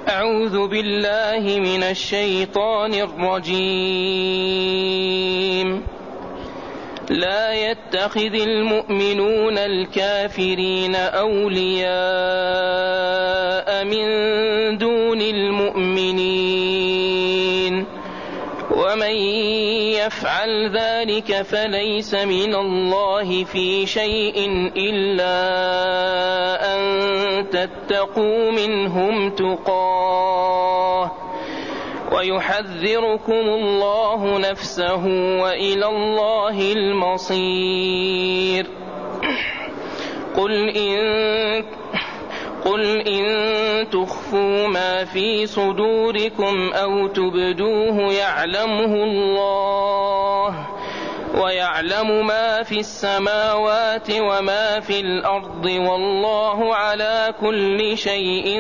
أعوذ بالله من الشيطان الرجيم. لا يتخذ المؤمنون الكافرين أولياء من دون المؤمنين ومن يفعل ذلك فليس من الله في شيء إلا أن تتقوا منهم تقاه ويحذركم الله نفسه وإلى الله المصير. قل إن تخفوا ما في صدوركم أو تبدوه يعلمه الله ويعلم ما في السماوات وما في الأرض والله على كل شيء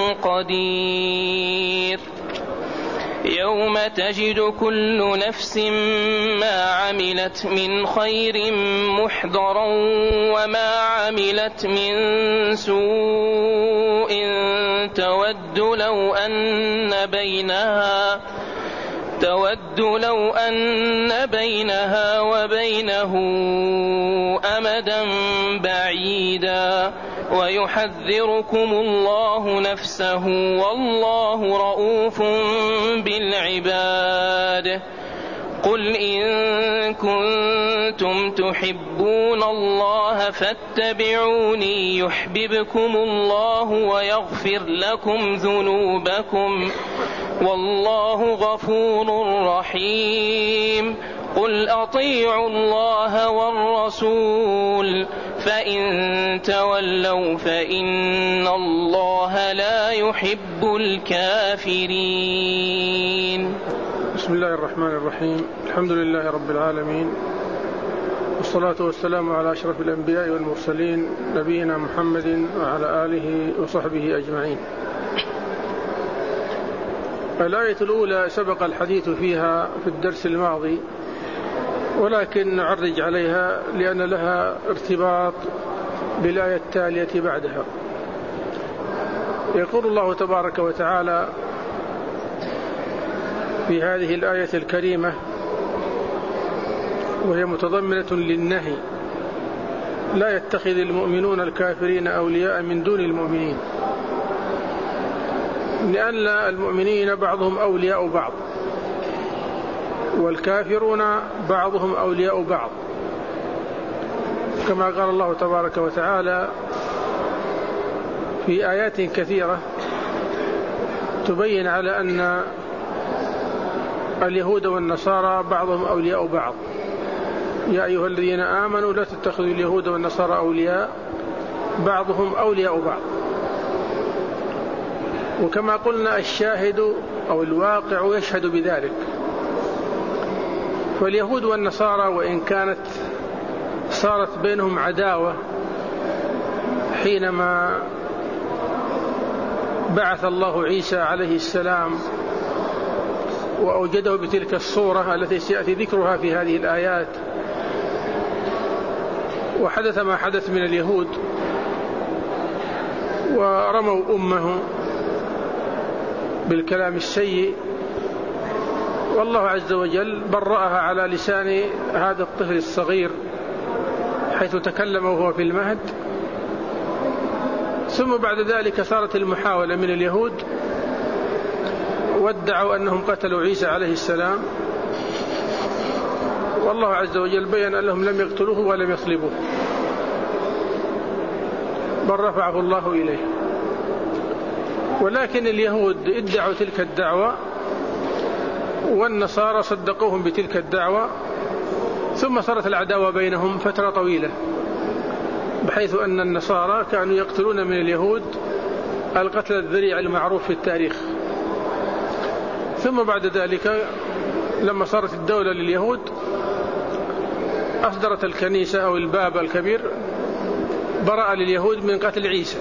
قدير. يوم تجد كل نفس ما عملت من خير محضرا وما عملت من سوء تود لو أن بينها وبينه أمدا بعيدا ويحذركم الله نفسه والله رؤوف بالعباد. قل إن كنتم تحبون الله فاتبعوني يحببكم الله ويغفر لكم ذنوبكم والله غفور رحيم. قل أطيعوا الله والرسول فإن تولوا فإن الله لا يحب الكافرين. بسم الله الرحمن الرحيم. الحمد لله رب العالمين والصلاة والسلام على أشرف الأنبياء والمرسلين نبينا محمد وعلى آله وصحبه أجمعين. الآية الأولى سبق الحديث فيها في الدرس الماضي ولكن نعرج عليها لأن لها ارتباط بالآية التالية بعدها. يقول الله تبارك وتعالى في هذه الآية الكريمة وهي متضمنة للنهي: لا يتخذ المؤمنون الكافرين أولياء من دون المؤمنين، لأن المؤمنين بعضهم أولياء بعض والكافرون بعضهم أولياء بعض، كما قال الله تبارك وتعالى في آيات كثيرة تبين على أن اليهود والنصارى بعضهم أولياء بعض. يا أيها الذين آمنوا لا تتخذوا اليهود والنصارى أولياء بعضهم أولياء بعض. وكما قلنا الشاهد أو الواقع يشهد بذلك، فاليهود والنصارى وإن كانت صارت بينهم عداوة حينما بعث الله عيسى عليه السلام وأوجده بتلك الصورة التي سيأتي ذكرها في هذه الآيات، وحدث ما حدث من اليهود ورموا أمه بالكلام السيء، والله عز وجل برأها على لسان هذا الطفل الصغير حيث تكلم وهو في المهد. ثم بعد ذلك صارت المحاولة من اليهود وادعوا أنهم قتلوا عيسى عليه السلام، والله عز وجل بيّن أنهم لم يقتلوه ولم يصلبوه بل رفعه الله إليه. ولكن اليهود ادعوا تلك الدعوة والنصارى صدقوهم بتلك الدعوة، ثم صارت العداوة بينهم فترة طويلة، بحيث أن النصارى كانوا يقتلون من اليهود القتل الذريع المعروف في التاريخ. ثم بعد ذلك لما صارت الدولة لليهود أصدرت الكنيسة أو البابا الكبير براءة لليهود من قتل عيسى.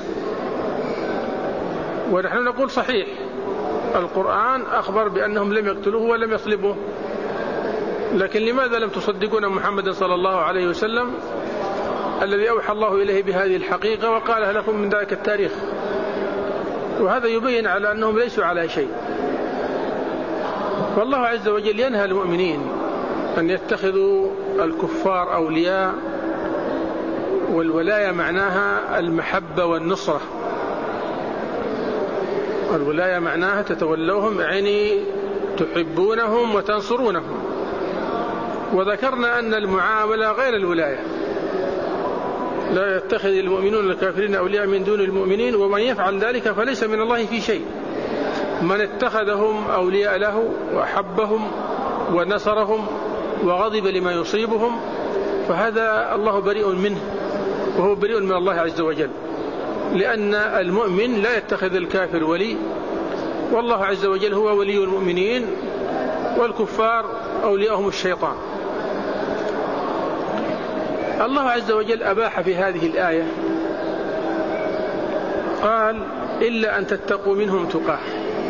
ونحن نقول صحيح القرآن أخبر بأنهم لم يقتلوه ولم يصلبوه، لكن لماذا لم تصدقون محمد صلى الله عليه وسلم الذي أوحى الله إليه بهذه الحقيقة وقالها لكم من ذلك التاريخ؟ وهذا يبين على أنهم ليسوا على شيء. والله عز وجل ينهى المؤمنين أن يتخذوا الكفار أولياء، والولاية معناها المحبة والنصرة. الولاية معناها تتولوهم، يعني تحبونهم وتنصرونهم. وذكرنا أن المعاملة غير الولاية، لا يتخذ المؤمنون الكافرين أولياء من دون المؤمنين ومن يفعل ذلك فليس من الله في شيء. من اتخذهم أولياء له وأحبهم ونصرهم وغضب لما يصيبهم فهذا الله بريء منه، وهو بريء من الله عز وجل، لأن المؤمن لا يتخذ الكافر ولي، والله عز وجل هو ولي المؤمنين، والكفار أولياءهم الشيطان. الله عز وجل أباح في هذه الآية، قال إلا أن تتقوا منهم تقاه،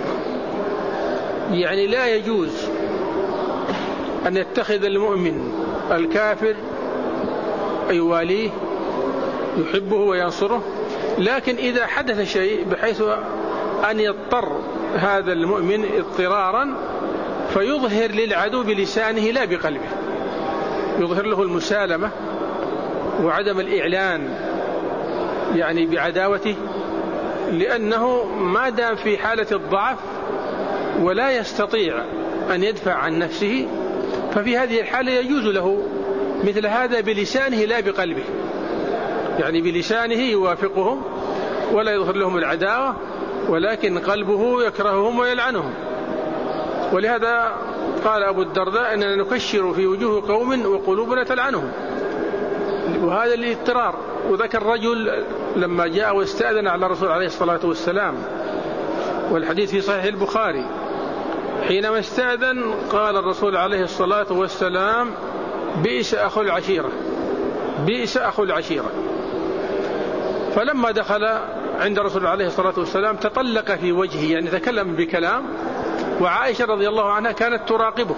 يعني لا يجوز أن يتخذ المؤمن الكافر أي واليه يحبه وينصره، لكن إذا حدث شيء بحيث أن يضطر هذا المؤمن اضطرارا فيظهر للعدو بلسانه لا بقلبه، يظهر له المسالمة وعدم الإعلان يعني بعداوته، لأنه ما دام في حالة الضعف ولا يستطيع أن يدفع عن نفسه، ففي هذه الحالة يجوز له مثل هذا بلسانه لا بقلبه، يعني بلسانه يوافقهم ولا يظهر لهم العداوة، ولكن قلبه يكرههم ويلعنهم. ولهذا قال أبو الدرداء أننا نكشر في وجوه قوم وقلوبنا تلعنهم، وهذا الاضطرار. وذكر رجل لما جاء واستأذن على الرسول عليه الصلاة والسلام، والحديث في صحيح البخاري، حينما استأذن قال الرسول عليه الصلاة والسلام بئس أخو العشيرة، بئس أخو العشيرة. فلما دخل عند الرسول عليه الصلاة والسلام تطلق في وجهه، يعني تكلم بكلام، وعائشة رضي الله عنها كانت تراقبه.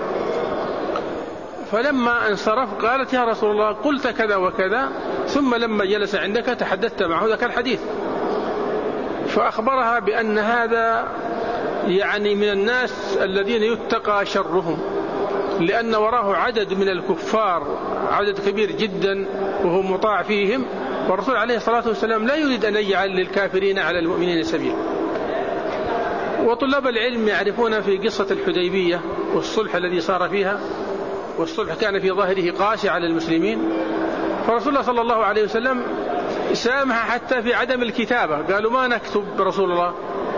فلما انصرف قالت يا رسول الله قلت كذا وكذا، ثم لما جلس عندك تحدثت معه ذاك الحديث. فأخبرها بأن هذا يعني من الناس الذين يتقى شرهم، لأن وراه عدد من الكفار، عدد كبير جدا وهو مطاع فيهم، والرسول عليه الصلاة والسلام لا يريد أن يجعل للكافرين على المؤمنين سبيل. وطلاب العلم يعرفون في قصة الحديبية والصلح الذي صار فيها، والصلح كان في ظاهره قاسي على المسلمين، فرسول الله صلى الله عليه وسلم سامح حتى في عدم الكتابة. قالوا ما نكتب رسول الله،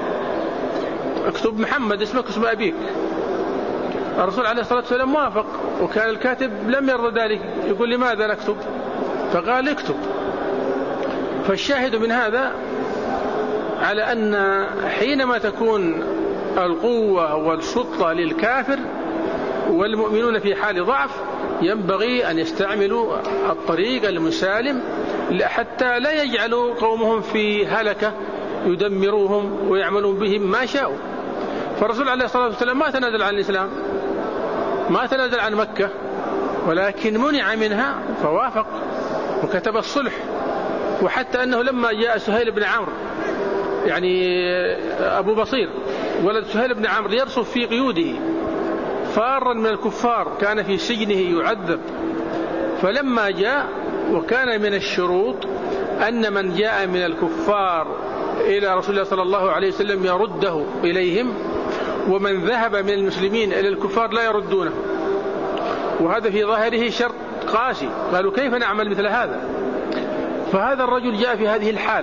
اكتب محمد اسمك اسم أبيك. الرسول عليه الصلاة والسلام موافق، وكان الكاتب لم يرضى ذلك، يقول لماذا نكتب؟ فقال اكتب. فالشاهد من هذا على أن حينما تكون القوة والسلطة للكافر والمؤمنون في حال ضعف ينبغي أن يستعملوا الطريق المسالم حتى لا يجعلوا قومهم في هلكة يدمروهم ويعملون بهم ما شاءوا. فالرسول عليه الصلاة والسلام ما تنازل عن الإسلام، ما تنازل عن مكة، ولكن منع منها فوافق وكتب الصلح. وحتى أنه لما جاء سهيل بن عمرو، يعني أبو بصير ولد سهيل بن عمرو، يرصف في قيوده فارا من الكفار، كان في سجنه يعذب. فلما جاء، وكان من الشروط أن من جاء من الكفار إلى رسول الله صلى الله عليه وسلم يرده إليهم، ومن ذهب من المسلمين إلى الكفار لا يردونه. وهذا في ظاهره شرط قاسي. قالوا كيف نعمل مثل هذا؟ فهذا الرجل جاء في هذه الحالة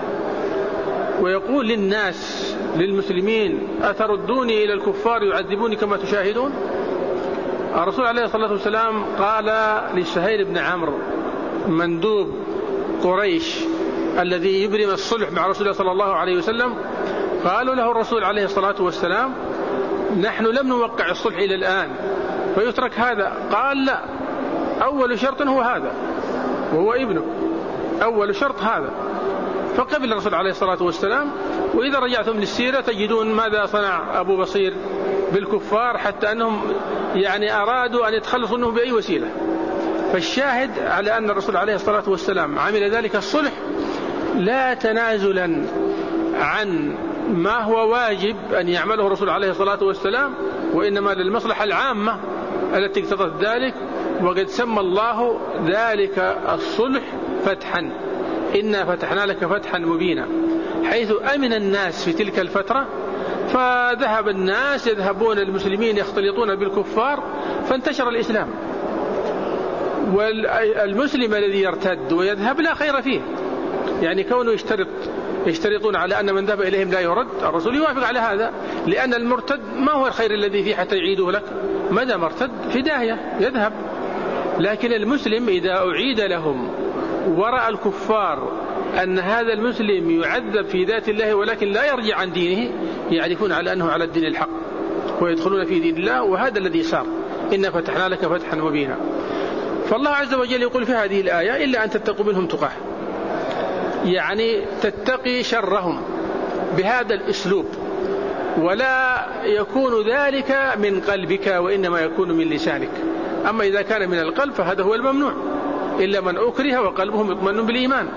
ويقول للناس للمسلمين أتردوني إلى الكفار يعذبوني كما تشاهدون؟ الرسول عليه الصلاة والسلام قال لسهيل بن عمرو مندوب قريش الذي يبرم الصلح مع رسول الله صلى الله عليه وسلم، قالوا له الرسول عليه الصلاة والسلام نحن لم نوقع الصلح إلى الآن فيترك هذا؟ قال لا، أول شرط هو هذا وهو ابنه، أول شرط هذا. فقبل الرسول عليه الصلاة والسلام. وإذا رجعتم للسيرة تجدون ماذا صنع أبو بصير بالكفار، حتى أنهم يعني أرادوا أن يتخلصوا منه بأي وسيلة. فالشاهد على أن الرسول عليه الصلاة والسلام عمل ذلك الصلح لا تنازلا عن ما هو واجب أن يعمله الرسول عليه الصلاة والسلام، وإنما للمصلحة العامة التي اقتضت ذلك. وقد سمى الله ذلك الصلح فتحا، إنا فتحنا لك فتحا مبينا، حيث أمن الناس في تلك الفترة، فذهب الناس يذهبون المسلمين يختلطون بالكفار، فانتشر الإسلام. والمسلم الذي يرتد ويذهب لا خير فيه، يعني كونه يشترطون على أن من ذهب إليهم لا يرد، الرسول يوافق على هذا، لأن المرتد ما هو الخير الذي فيه حتى يعيده لك؟ ماذا مرتد في داهية يذهب. لكن المسلم إذا أعيد لهم ورأى الكفار أن هذا المسلم يعذب في ذات الله ولكن لا يرجع عن دينه، يعرفون على أنه على الدين الحق ويدخلون في دين الله. وهذا الذي صار، إنا فتحنا لك فتحا مبينا. فالله عز وجل يقول في هذه الآية: إلا أن تتقوا منهم تقاه، يعني تتقي شرهم بهذا الأسلوب، ولا يكون ذلك من قلبك وإنما يكون من لسانك. أما إذا كان من القلب فهذا هو الممنوع، إلا من أكره وقلبه مطمئن بالإيمان.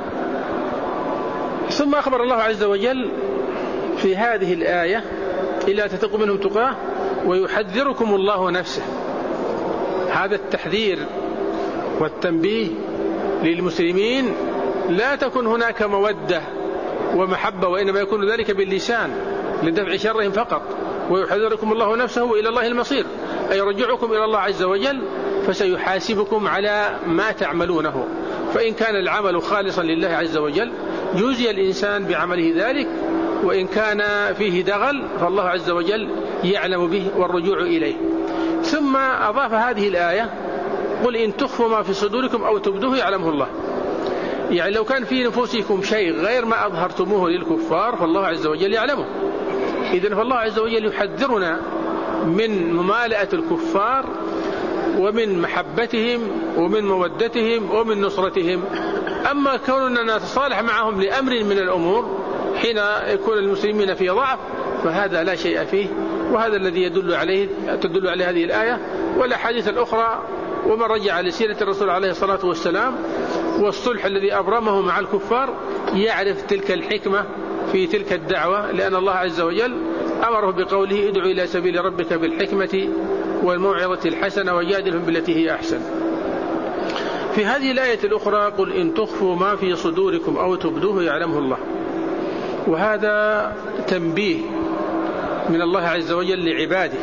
ثم أخبر الله عز وجل في هذه الآية: إلا تتقوا منهم تقاه ويحذركم الله نفسه. هذا التحذير والتنبيه للمسلمين، لا تكن هناك مودة ومحبة، وإنما يكون ذلك باللسان لدفع شرهم فقط. ويحذركم الله نفسه وإلى الله المصير، أي يرجعكم إلى الله عز وجل، فسيحاسبكم على ما تعملونه. فإن كان العمل خالصا لله عز وجل يجزي الإنسان بعمله ذلك، وإن كان فيه دغل فالله عز وجل يعلم به والرجوع إليه. ثم أضاف هذه الآية: قل إن تخفوا ما في صدوركم أو تبدوه يعلمه الله. يعني لو كان في نفوسكم شيء غير ما أظهرتموه للكفار فالله عز وجل يعلمه. إذن فالله عز وجل يحذرنا من ممالأة الكفار ومن محبتهم ومن مودتهم ومن نصرتهم. أما كوننا نتصالح معهم لأمر من الأمور حين يكون المسلمين في ضعف فهذا لا شيء فيه، وهذا الذي تدل عليه هذه الآية والأحاديث الأخرى. ومن رجع لسيرة الرسول عليه الصلاة والسلام والصلح الذي أبرمه مع الكفار يعرف تلك الحكمة في تلك الدعوة، لأن الله عز وجل أمره بقوله: ادعو إلى سبيل ربك بالحكمة والموعظة الحسنة وجادلهم بالتي هي أحسن. في هذه الآية الأخرى: قل إن تخفوا ما في صدوركم أو تبدوه يعلمه الله. وهذا تنبيه من الله عز وجل لعباده،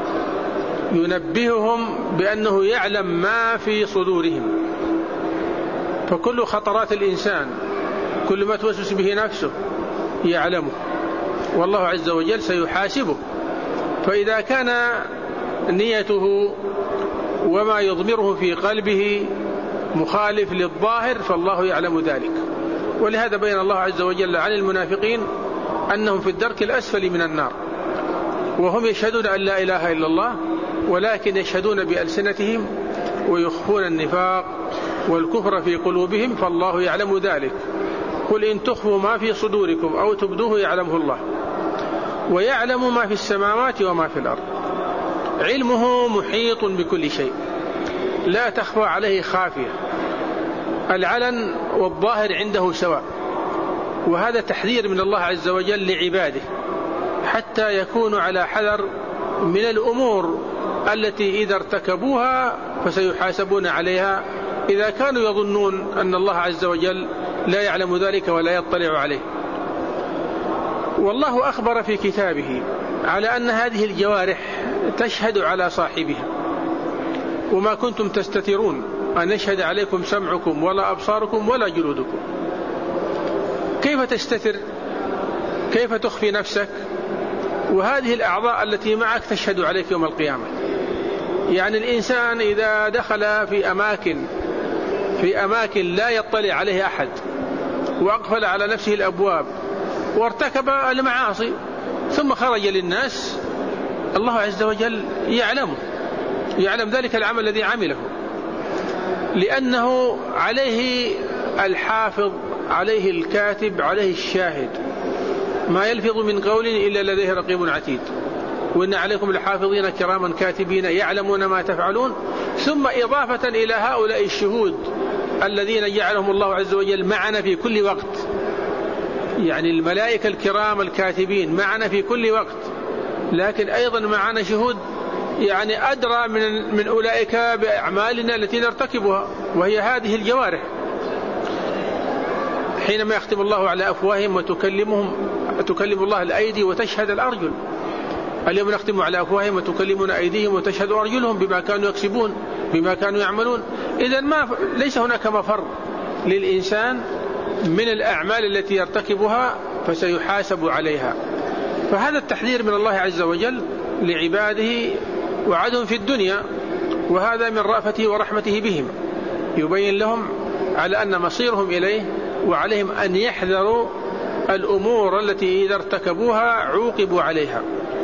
ينبههم بأنه يعلم ما في صدورهم. فكل خطرات الإنسان، كل ما توسوس به نفسه يعلمه، والله عز وجل سيحاسبه. فإذا كان نيته وما يضمره في قلبه مخالف للظاهر فالله يعلم ذلك. ولهذا بين الله عز وجل عن المنافقين أنهم في الدرك الأسفل من النار، وهم يشهدون أن لا إله إلا الله، ولكن يشهدون بألسنتهم ويخفون النفاق والكفر في قلوبهم، فالله يعلم ذلك. قل إن تخفوا ما في صدوركم أو تبدوه يعلمه الله، ويعلم ما في السماوات وما في الأرض. علمه محيط بكل شيء، لا تخفى عليه خافية، العلن والظاهر عنده سواء. وهذا تحذير من الله عز وجل لعباده حتى يكونوا على حذر من الأمور التي إذا ارتكبوها فسيحاسبون عليها، إذا كانوا يظنون أن الله عز وجل لا يعلم ذلك ولا يطلع عليه. والله أخبر في كتابه على أن هذه الجوارح تشهد على صاحبها: وما كنتم تستترون أن يشهد عليكم سمعكم ولا أبصاركم ولا جلودكم. كيف تستتر؟ كيف تخفي نفسك وهذه الأعضاء التي معك تشهد عليك يوم القيامة؟ يعني الإنسان إذا دخل في أماكن لا يطلع عليه أحد، وأقفل على نفسه الأبواب، وارتكب المعاصي، ثم خرج للناس، الله عز وجل يعلم ذلك العمل الذي عمله، لأنه عليه الحافظ، عليه الكاتب، عليه الشاهد. ما يلفظ من قول إلا لديه رقيب عتيد، وإن عليكم لحافظين كراما كاتبين يعلمون ما تفعلون. ثم إضافة إلى هؤلاء الشهود الذين جعلهم الله عز وجل معنا في كل وقت، يعني الملائكة الكرام الكاتبين معنا في كل وقت، لكن أيضا معنا شهود يعني أدرى من أولئك بأعمالنا التي نرتكبها، وهي هذه الجوارح. حينما يختم الله على أفواههم وتكلم الله الأيدي وتشهد الأرجل. اليوم نختم على أفواههم وتكلمنا أيديهم وتشهد أرجلهم بما كانوا يكسبون بما كانوا يعملون. إذن ليس هناك مفر للإنسان من الأعمال التي يرتكبها، فسيحاسب عليها. فهذا التحذير من الله عز وجل لعباده وعدهم في الدنيا، وهذا من رأفته ورحمته بهم، يبين لهم على أن مصيرهم إليه، وعليهم أن يحذروا الأمور التي إذا ارتكبوها عوقبوا عليها.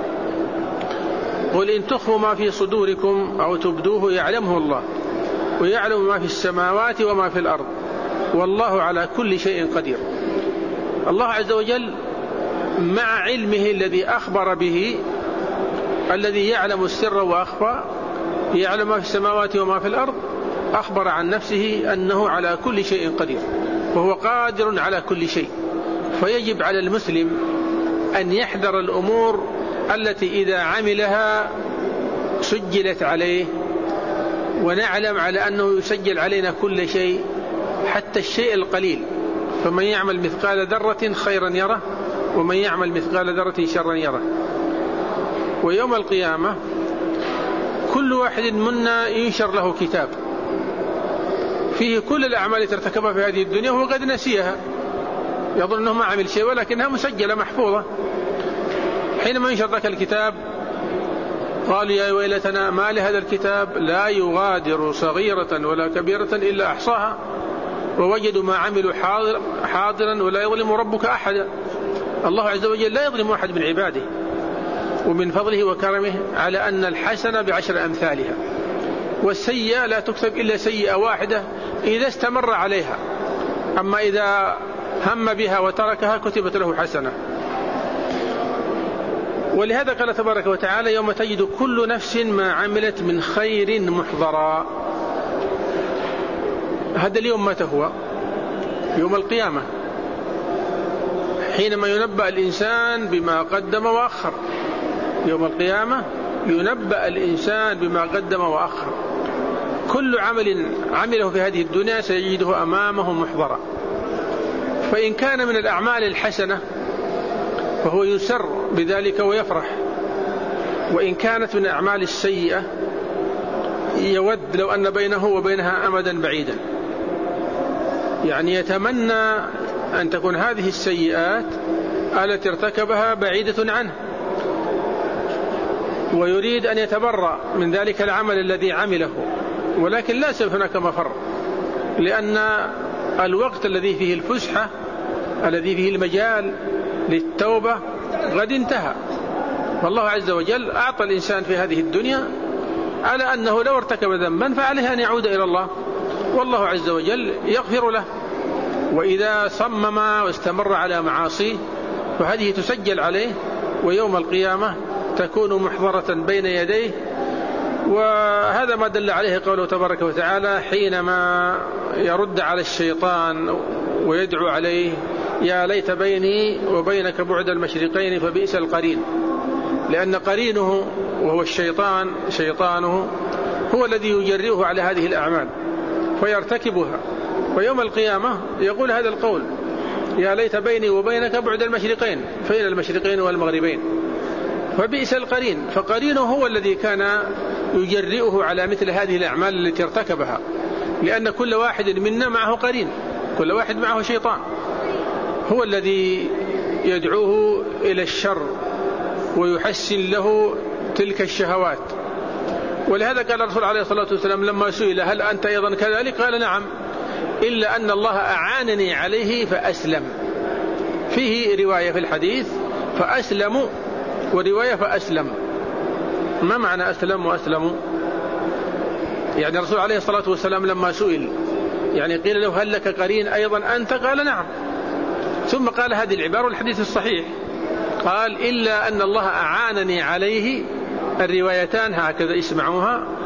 قل إن تخفوا ما في صدوركم أو تبدوه يعلمه الله، ويعلم ما في السماوات وما في الأرض، والله على كل شيء قدير. الله عز وجل مع علمه الذي أخبر به، الذي يعلم السر وأخفى، يعلم ما في السماوات وما في الأرض، أخبر عن نفسه أنه على كل شيء قدير، وهو قادر على كل شيء. فيجب على المسلم أن يحذر الأمور التي إذا عملها سجلت عليه، ونعلم على أنه يسجل علينا كل شيء حتى الشيء القليل. فمن يعمل مثقال ذرة خيرا يره، ومن يعمل مثقال ذرة شرا يره. ويوم القيامة كل واحد منا ينشر له كتاب فيه كل الأعمال التي ارتكبها في هذه الدنيا، وهو قد نسيها، يظن أنه ما عمل شيء، ولكنها مسجلة محفوظة. حينما ينشر ذاك الكتاب قالوا يا ويلتنا ما لهذا الكتاب لا يغادر صغيرة ولا كبيرة إلا أحصاها ووجدوا ما عملوا حاضرا ولا يظلم ربك أحدا. الله عز وجل لا يظلم أحد من عباده، ومن فضله وكرمه على أن الحسنة ب10 أمثالها، والسيئة لا تكتب إلا سيئة واحدة إذا استمر عليها، أما إذا هم بها وتركها كتبت له حسنة. ولهذا قال تبارك وتعالى يوم تجد كل نفس ما عملت من خير محضرا. هذا اليوم متى هو؟ يوم القيامة، حينما ينبأ الإنسان بما قدم وأخر. يوم القيامة ينبأ الإنسان بما قدم وأخر. كل عمل عمله في هذه الدنيا سيجده أمامه محضرا. فإن كان من الأعمال الحسنة فهو يسر بذلك ويفرح، وإن كانت من الأعمال السيئة يود لو أن بينه وبينها أمدا بعيدا، يعني يتمنى أن تكون هذه السيئات التي ارتكبها بعيدة عنه، ويريد أن يتبرأ من ذلك العمل الذي عمله، ولكن لا يصير هناك مفر، لأن الوقت الذي فيه الفسحة الذي فيه المجال للتوبة قد انتهى. والله عز وجل أعطى الإنسان في هذه الدنيا على أنه لو ارتكب ذنبا فعليه أن يعود إلى الله، والله عز وجل يغفر له. وإذا صمم واستمر على معاصيه فهذه تسجل عليه، ويوم القيامة تكون محضرة بين يديه. وهذا ما دل عليه قوله تبارك وتعالى حينما يرد على الشيطان ويدعو عليه يا ليت بيني وبينك بعد المشرقين فبئس القرين، لأن قرينه وهو الشيطان شيطانه هو الذي يجرئه على هذه الأعمال فيرتكبها. ويوم القيامة يقول هذا القول يا ليت بيني وبينك بعد المشرقين، فإلى المشرقين والمغربين فبئس القرين. فقرينه هو الذي كان يجرئه على مثل هذه الأعمال التي ارتكبها، لأن كل واحد منا معه قرين، كل واحد معه شيطان هو الذي يدعوه إلى الشر ويحسن له تلك الشهوات. ولهذا قال الرسول عليه الصلاة والسلام لما سئل هل أنت أيضا كذلك؟ قال نعم، إلا أن الله أعانني عليه فأسلم. فيه رواية في الحديث فأسلم ورواية فأسلم. ما معنى أسلم وأسلم؟ يعني الرسول عليه الصلاة والسلام لما سئل يعني قيل له هل لك قرين أيضا أنت؟ قال نعم، ثم قال هذه العبارة والحديث الصحيح قال إلا أن الله أعانني عليه. الروايتان هكذا اسمعوها،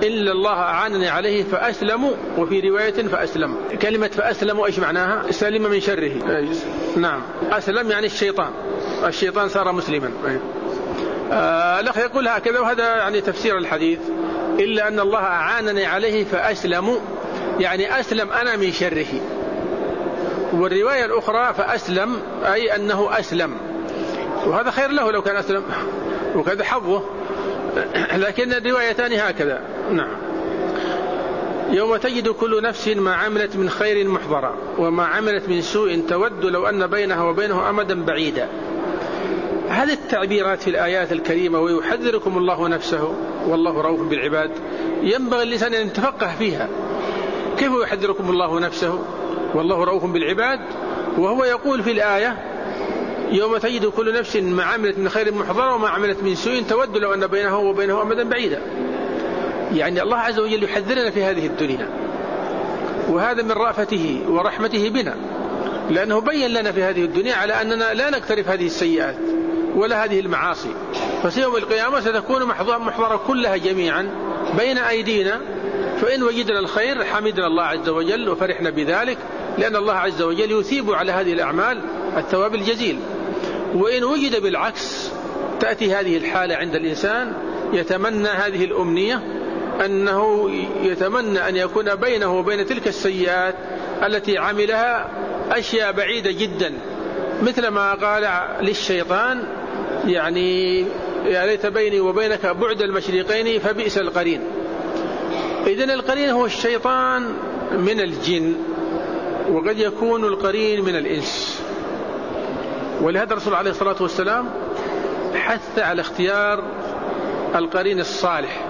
إلا الله أعانني عليه فأسلم، وفي رواية فأسلم. كلمة فأسلم إيش معناها؟ سلم من شره. نعم، أسلم يعني الشيطان صار مسلما. الأخ يقول هكذا، وهذا يعني تفسير الحديث، إلا أن الله أعانني عليه فأسلم، يعني أسلم أنا من شره. والرواية الأخرى فأسلم أي أنه أسلم، وهذا خير له لو كان أسلم، وكذا حظه، لكن الروايتان هكذا. نعم. يوم تجد كل نفس ما عملت من خير محضرا وما عملت من سوء تود لو أن بينها وبينه أمدا بعيدا. هذه التعبيرات في الآيات الكريمة، ويحذركم الله نفسه والله رؤوف بالعباد، ينبغي الإنسان أن يتفقه فيها. كيف يحذركم الله نفسه والله رؤوف بالعباد وهو يقول في الآية يوم تجد كل نفس ما عملت من خير محضرا وما عملت من سوء تود لو أن بينه وبينه أمدا بعيدا. يعني الله عز وجل يحذرنا في هذه الدنيا، وهذا من رأفته ورحمته بنا، لأنه بين لنا في هذه الدنيا على أننا لا نقترف هذه السيئات ولا هذه المعاصي، ففي يوم القيامة ستكون محضرة كلها جميعا بين أيدينا، فإن وجدنا الخير حمدنا الله عز وجل وفرحنا بذلك، لأن الله عز وجل يثيب على هذه الأعمال الثواب الجزيل. وإن وجد بالعكس تأتي هذه الحالة عند الإنسان، يتمنى هذه الأمنية، أنه يتمنى أن يكون بينه وبين تلك السيئات التي عملها أشياء بعيدة جدا، مثل ما قال للشيطان يعني يا ليت بيني وبينك بعد المشرقين فبئس القرين. إذن القرين هو الشيطان من الجن، وقد يكون القرين من الإنس. ولهذا الرسول عليه الصلاة والسلام حث على اختيار القرين الصالح،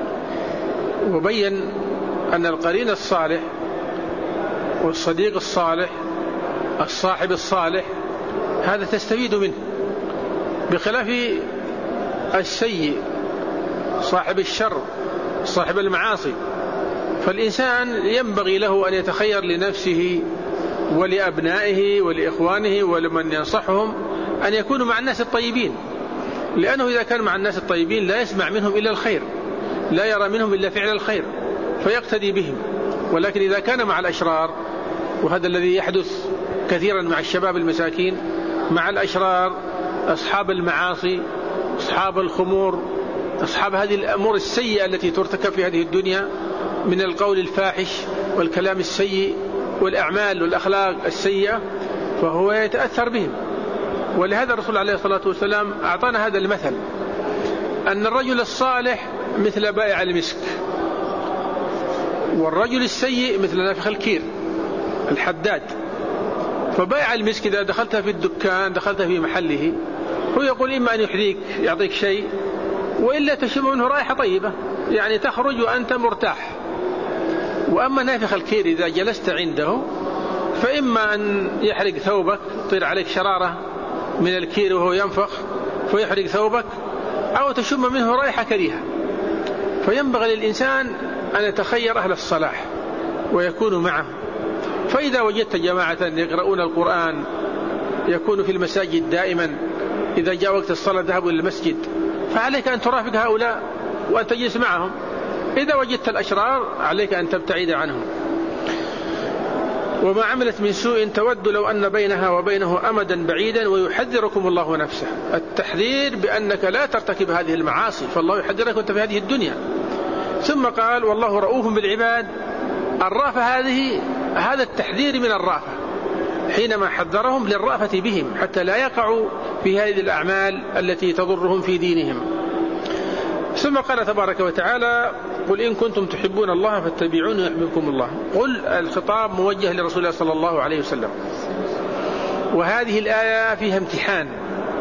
وبين أن القرين الصالح والصديق الصالح الصاحب الصالح هذا تستفيد منه، بخلاف السيء صاحب الشر صاحب المعاصي. فالإنسان ينبغي له أن يتخير لنفسه ولأبنائه ولإخوانه ولمن ينصحهم أن يكونوا مع الناس الطيبين، لأنه إذا كان مع الناس الطيبين لا يسمع منهم إلا الخير، لا يرى منهم إلا فعل الخير فيقتدي بهم. ولكن إذا كان مع الأشرار، وهذا الذي يحدث كثيرا مع الشباب المساكين، مع الأشرار أصحاب المعاصي أصحاب الخمور أصحاب هذه الأمور السيئة التي ترتكب في هذه الدنيا من القول الفاحش والكلام السيء والأعمال والأخلاق السيئة، فهو يتأثر بهم. ولهذا الرسول عليه الصلاة والسلام أعطانا هذا المثل، أن الرجل الصالح مثل بائع المسك، والرجل السيء مثل نافخ الكير الحداد. فبائع المسك إذا دخلت في الدكان دخلت في محله، هو يقول إما أن يحذيك يعطيك شيء، وإلا تشم منه رائحة طيبة، يعني تخرج وأنت مرتاح. وأما نافخ الكير إذا جلست عنده فإما أن يحرق ثوبك، يطير عليك شرارة من الكير وهو ينفخ فيحرق ثوبك، أو تشم منه رائحة كريهة. فينبغي للإنسان أن يتخير أهل الصلاح ويكون معه. فإذا وجدت جماعة يقرؤون القرآن يكون في المساجد دائما، إذا جاء وقت الصلاة ذهبوا إلى المسجد، فعليك أن ترافق هؤلاء وأن تجلس معهم. إذا وجدت الأشرار عليك أن تبتعد عنهم. وما عملت من سوء تود لو أن بينها وبينه أمدا بعيدا ويحذركم الله نفسه. التحذير بأنك لا ترتكب هذه المعاصي، فالله يحذرك وأنت في هذه الدنيا. ثم قال والله رؤوف بالعباد. الرأفة هذا التحذير من الرأفة، حينما حذرهم للرأفة بهم حتى لا يقعوا في هذه الأعمال التي تضرهم في دينهم. ثم قال تبارك وتعالى قل إن كنتم تحبون الله فاتبعوني يحببكم الله. قل الخطاب موجه لرسول الله صلى الله عليه وسلم، وهذه الآية فيها امتحان،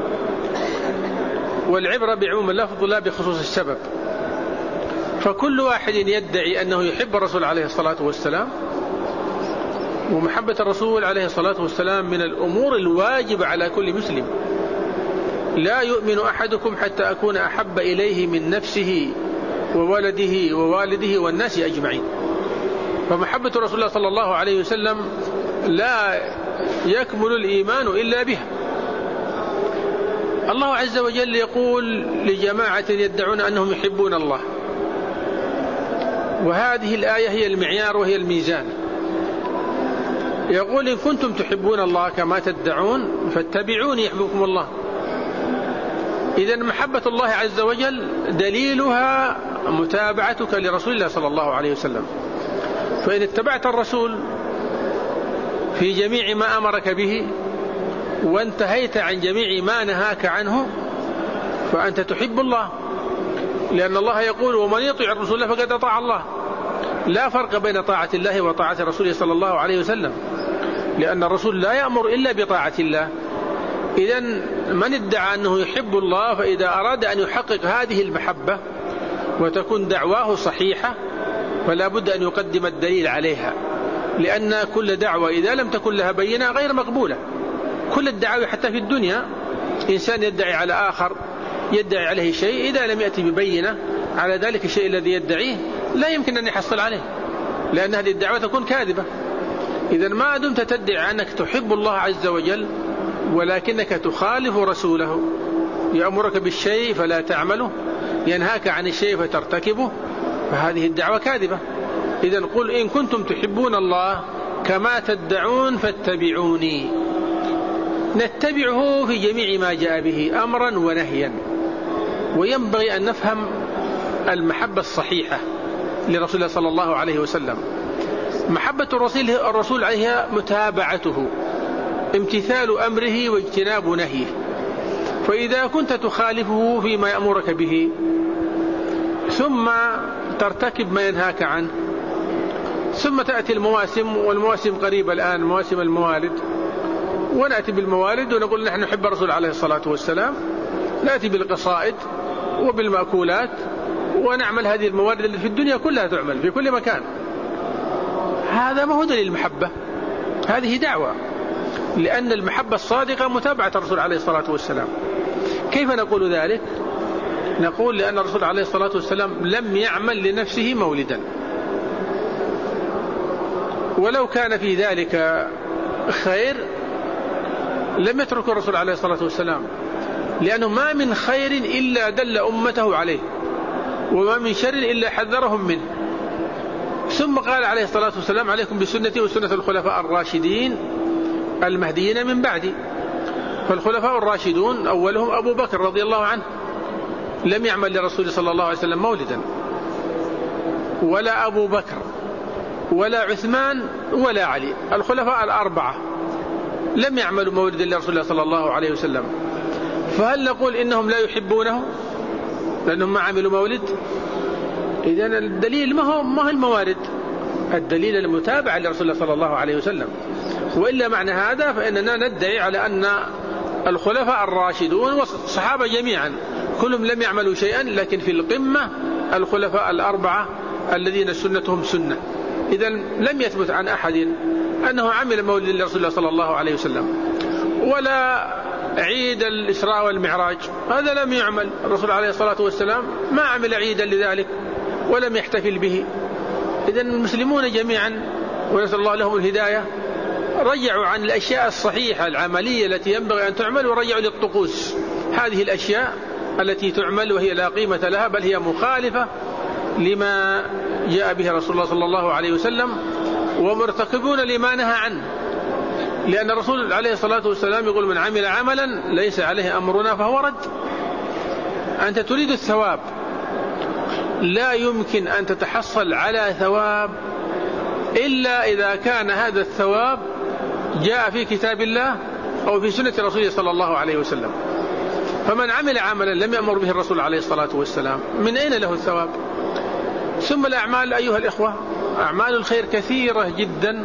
والعبرة بعموم اللفظ لا بخصوص السبب. فكل واحد يدعي أنه يحب الرسول عليه الصلاة والسلام، ومحبة الرسول عليه الصلاة والسلام من الأمور الواجبة على كل مسلم. لا يؤمن أحدكم حتى أكون أحب إليه من نفسه وولده ووالده والناس أجمعين. فمحبة رسول الله صلى الله عليه وسلم لا يكمل الإيمان إلا بها. الله عز وجل يقول لجماعة يدعون أنهم يحبون الله، وهذه الآية هي المعيار وهي الميزان. يقول إن كنتم تحبون الله كما تدعون فاتبعوني يحببكم الله. إذن محبة الله عز وجل دليلها متابعتك لرسول الله صلى الله عليه وسلم. فإن اتبعت الرسول في جميع ما أمرك به وانتهيت عن جميع ما نهاك عنه فأنت تحب الله، لأن الله يقول ومن يطيع الرسول فقد أطاع الله. لا فرق بين طاعة الله وطاعة رسوله صلى الله عليه وسلم، لأن الرسول لا يأمر إلا بطاعة الله. إذن من ادعى أنه يحب الله فإذا أراد أن يحقق هذه المحبة وتكون دعواه صحيحة فلا بد أن يقدم الدليل عليها، لأن كل دعوة إذا لم تكن لها بينة غير مقبولة. كل الدعاوى حتى في الدنيا إنسان يدعي على آخر، يدعي عليه شيء، إذا لم يأتي ببينة على ذلك الشيء الذي يدعيه لا يمكن أن يحصل عليه، لأن هذه الدعوة تكون كاذبة. إذن ما دمت تدعي أنك تحب الله عز وجل ولكنك تخالف رسوله، يأمرك بالشيء فلا تعمله، ينهاك عن الشيء فترتكبه، فهذه الدعوة كاذبة. إذن قل إن كنتم تحبون الله كما تدعون فاتبعوني. نتبعه في جميع ما جاء به أمرا ونهيا. وينبغي أن نفهم المحبة الصحيحة لرسول الله صلى الله عليه وسلم. محبة الرسول عليها متابعته، امتثال أمره واجتناب نهيه. فإذا كنت تخالفه فيما يأمرك به ثم ترتكب ما ينهاك عنه، ثم تأتي المواسم، والمواسم قريبة الآن، مواسم الموالد، ونأتي بالموالد ونقول نحن نحب الرسول عليه الصلاة والسلام، نأتي بالقصائد وبالمأكولات ونعمل هذه الموارد اللي في الدنيا كلها تعمل في كل مكان. هذا ما هو دليل المحبة، هذه دعوة، لأن المحبة الصادقة متابعة الرسول عليه الصلاة والسلام. كيف نقول ذلك؟ نقول لأن الرسول عليه الصلاة والسلام لم يعمل لنفسه مولدا، ولو كان في ذلك خير لم يترك الرسول عليه الصلاة والسلام، لأنه ما من خير إلا دل أمته عليه، وما من شر إلا حذرهم منه. ثم قال عليه الصلاة والسلام عليكم بسنتي وسنة الخلفاء الراشدين المهديين من بعدي. فالخلفاء الراشدون أولهم أبو بكر رضي الله عنه، لم يعمل لرسول صلى الله عليه وسلم مولدا، ولا أبو بكر ولا عثمان ولا علي، الخلفاء الأربعة لم يعملوا مولدا لرسول الله صلى الله عليه وسلم. فهل نقول إنهم لا يحبونه لأنهم ما عملوا مولد؟ إذن الدليل ما هو الموارد، الدليل المتابعة لرسول الله صلى الله عليه وسلم. وإلا معنى هذا فإننا ندعي على أن الخلفاء الراشدون والصحابة جميعا كلهم لم يعملوا شيئا، لكن في القمة الخلفاء الأربعة الذين سنتهم سنة. إذن لم يثبت عن أحد أنه عمل مولد لرسول الله صلى الله عليه وسلم، ولا عيد الإسراء والمعراج، هذا لم يعمل. الرسول عليه الصلاة والسلام ما عمل عيدا لذلك ولم يحتفل به. إذن المسلمون جميعا ونسأل الله لهم الهداية رجعوا عن الأشياء الصحيحة العملية التي ينبغي أن تعمل، ورجعوا للطقوس، هذه الأشياء التي تعمل وهي لا قيمة لها بل هي مخالفة لما جاء به رسول الله صلى الله عليه وسلم، ومرتكبون لما نهى عنه. لأن الرسول عليه الصلاة والسلام يقول من عمل عملا ليس عليه أمرنا فهو رد. أنت تريد الثواب، لا يمكن أن تتحصل على ثواب إلا إذا كان هذا الثواب جاء في كتاب الله أو في سنة رسوله صلى الله عليه وسلم. فمن عمل عملا لم يأمر به الرسول عليه الصلاة والسلام من أين له الثواب؟ ثم الأعمال أيها الإخوة، أعمال الخير كثيرة جدا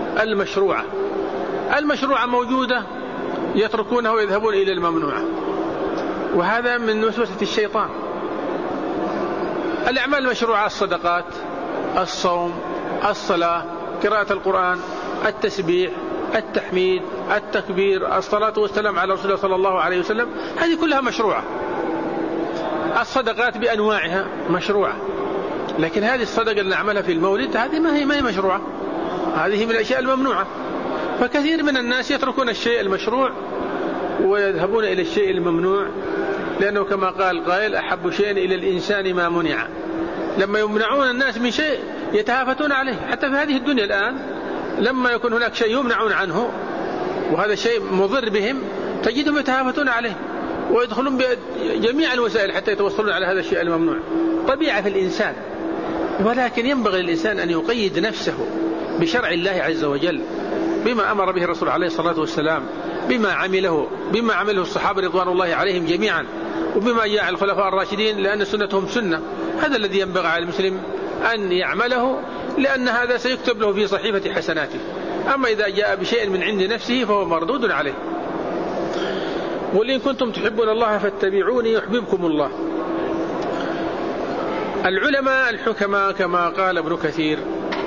المشروعة موجودة، يتركونها ويذهبون إلى الممنوعة، وهذا من وسوسة الشيطان. الأعمال المشروعة الصدقات، الصوم، الصلاة، قراءة القرآن، التسبيح، التحميد، التكبير، الصلاة والسلام على رسول الله صلى الله عليه وسلم، هذه كلها مشروعة. الصدقات بأنواعها مشروعة، لكن هذه الصدقة اللي نعملها في المولد هذه ما هي مشروعة، هذه من الأشياء الممنوعة. فكثير من الناس يتركون الشيء المشروع ويذهبون إلى الشيء الممنوع، لأنه كما قال قائل أحب شيء إلى الإنسان ما منع. لما يمنعون الناس من شيء يتهافتون عليه. حتى في هذه الدنيا الآن لما يكون هناك شيء يمنعون عنه وهذا شيء مضر بهم تجدهم يتهافتون عليه ويدخلون بجميع الوسائل حتى يتوصلون على هذا الشيء الممنوع. طبيعة في الإنسان، ولكن ينبغي للإنسان أن يقيد نفسه بشرع الله عز وجل، بما أمر به الرسول عليه الصلاة والسلام، بما عمله الصحابة رضوان الله عليهم جميعا، وبما جاء الخلفاء الراشدين، لأن سنتهم سنة. هذا الذي ينبغي على المسلم أن يعمله، لأن هذا سيكتب له في صحيفة حسناته. أما إذا جاء بشيء من عند نفسه فهو مردود عليه. قل إن كنتم تحبون الله فاتبعوني يحببكم الله. العلماء الحكماء كما قال ابن كثير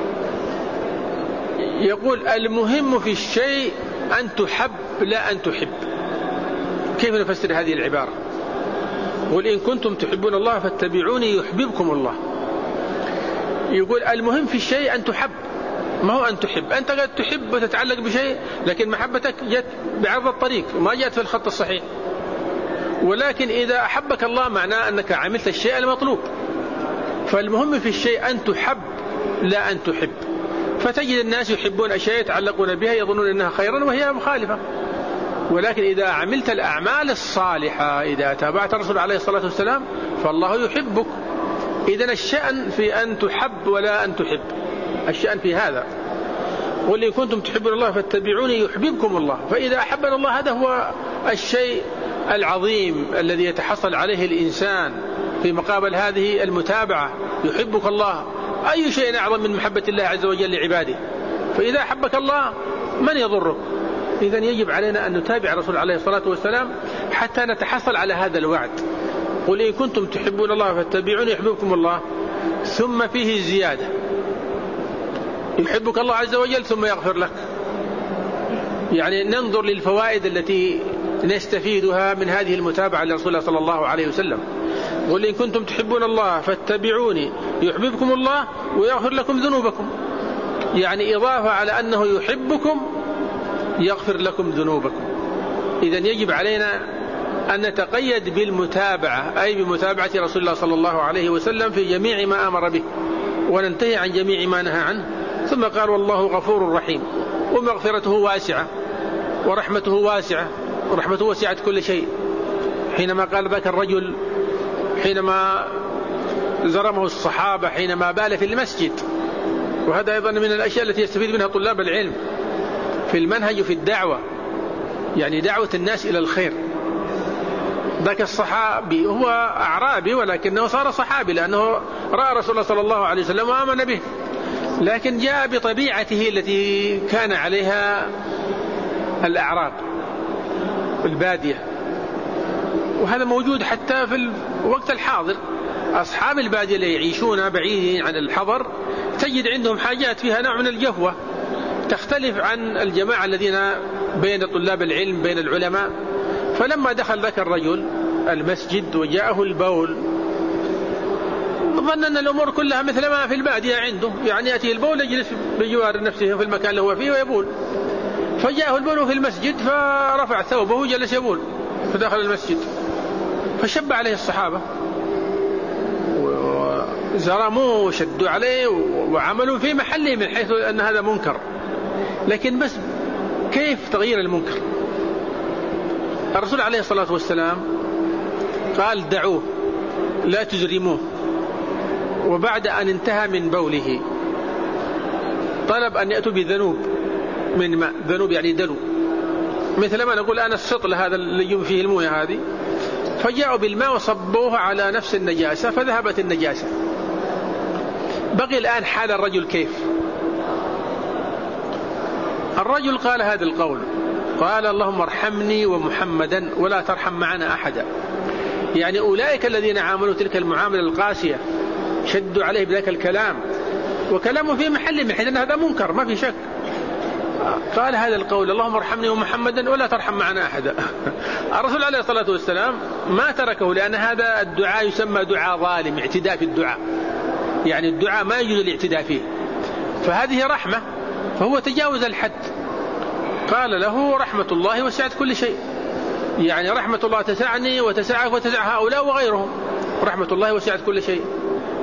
يقول المهم في الشيء أن تحب لا أن تحب. كيف نفسر هذه العبارة؟ قل إن كنتم تحبون الله فاتبعوني يحببكم الله. يقول المهم في الشيء أن تحب، ما هو أن تحب. أنت قد تحب وتتعلق بشيء لكن محبتك جت بعرض الطريق ما جاءت في الخط الصحيح. ولكن إذا أحبك الله معناه أنك عملت الشيء المطلوب. فالمهم في الشيء أن تحب لا أن تحب. فتجد الناس يحبون أشياء يتعلقون بها يظنون أنها خيرا وهي مخالفة. ولكن إذا عملت الأعمال الصالحة، إذا تابعت الرسول عليه الصلاة والسلام، فالله يحبك. إذن الشأن في أن تحب ولا أن تحب، الشأن في هذا. قل إن كنتم تحبون الله فاتبعوني يحببكم الله. فإذا أحبنا الله هذا هو الشيء العظيم الذي يتحصل عليه الإنسان في مقابل هذه المتابعة. يحبك الله، أي شيء أعظم من محبة الله عز وجل لعباده. فإذا أحبك الله من يضرك؟ إذن يجب علينا أن نتابع الرسول عليه الصلاة والسلام حتى نتحصل على هذا الوعد. قل إن كنتم تحبون الله فاتبعوني يحببكم الله. ثم فيه زيادة، يحبك الله عز وجل ثم يغفر لك. يعني ننظر للفوائد التي نستفيدها من هذه المتابعة لرسول الله صلى الله عليه وسلم. قل إن كنتم تحبون الله فاتبعوني يحببكم الله ويغفر لكم ذنوبكم. يعني إضافة على أنه يحبكم يغفر لكم ذنوبكم. إذن يجب علينا أن نتقيد بالمتابعة، أي بمتابعة رسول الله صلى الله عليه وسلم في جميع ما أمر به، وننتهي عن جميع ما نهى عنه. ثم قال والله غفور رحيم، ومغفرته واسعة ورحمته واسعة، ورحمته وسعت كل شيء. حينما قال ذاك الرجل حينما زرمه الصحابة حينما بال في المسجد، وهذا أيضا من الأشياء التي يستفيد منها طلاب العلم في المنهج وفي الدعوة، يعني دعوة الناس إلى الخير. ذاك الصحابي هو أعرابي ولكنه صار صحابي لأنه رأى رسول الله صلى الله عليه وسلم وآمن به، لكن جاء بطبيعته التي كان عليها الأعراب البادية. وهذا موجود حتى في الوقت الحاضر. أصحاب البادية اللي يعيشون بعيدين عن الحضر تجد عندهم حاجات فيها نوع من الجفوة تختلف عن الجماعة الذين بين طلاب العلم بين العلماء. فلما دخل ذاك الرجل المسجد وجاءه البول ظن أن الأمور كلها مثل ما في البادية عنده، يعني يأتي البول يجلس بجوار نفسه في المكان اللي هو فيه ويبول. فجاءه البول في المسجد فرفع ثوبه وجلس يبول فدخل المسجد. فشب عليه الصحابة وزرموه وشدوا عليه وعملوا في محله من حيث أن هذا منكر. لكن بس كيف تغيير المنكر؟ الرسول عليه الصلاة والسلام قال دعوه لا تزرموه. وبعد أن انتهى من بوله طلب أن يأتوا بذنوب من ماء. ذنوب يعني دلو، مثل ما نقول أنا السطل هذا اللي يجب فيه الموية هذه. فجاءوا بالماء وصبوها على نفس النجاسة فذهبت النجاسة. بقي الآن حال الرجل كيف؟ الرجل قال هذا القول، قال اللهم ارحمني ومحمدا ولا ترحم معنا أحدا. يعني أولئك الذين عاملوا تلك المعاملة القاسية شدوا عليه بذلك الكلام، وكلامه في محل من حيث أن هذا منكر ما في شك. قال هذا القول اللهم ارحمني ومحمدا ولا ترحم معنا أحدا. الرسول عليه الصلاة والسلام ما تركه، لأن هذا الدعاء يسمى دعاء ظالم، اعتداء في الدعاء، يعني الدعاء ما يجوز الاعتداء فيه. فهذه رحمة، فهو تجاوز الحد. قال له رحمة الله وسعت كل شيء، يعني رحمة الله تسعني وتسعك وتسع هؤلاء وغيرهم. رحمة الله وسعت كل شيء.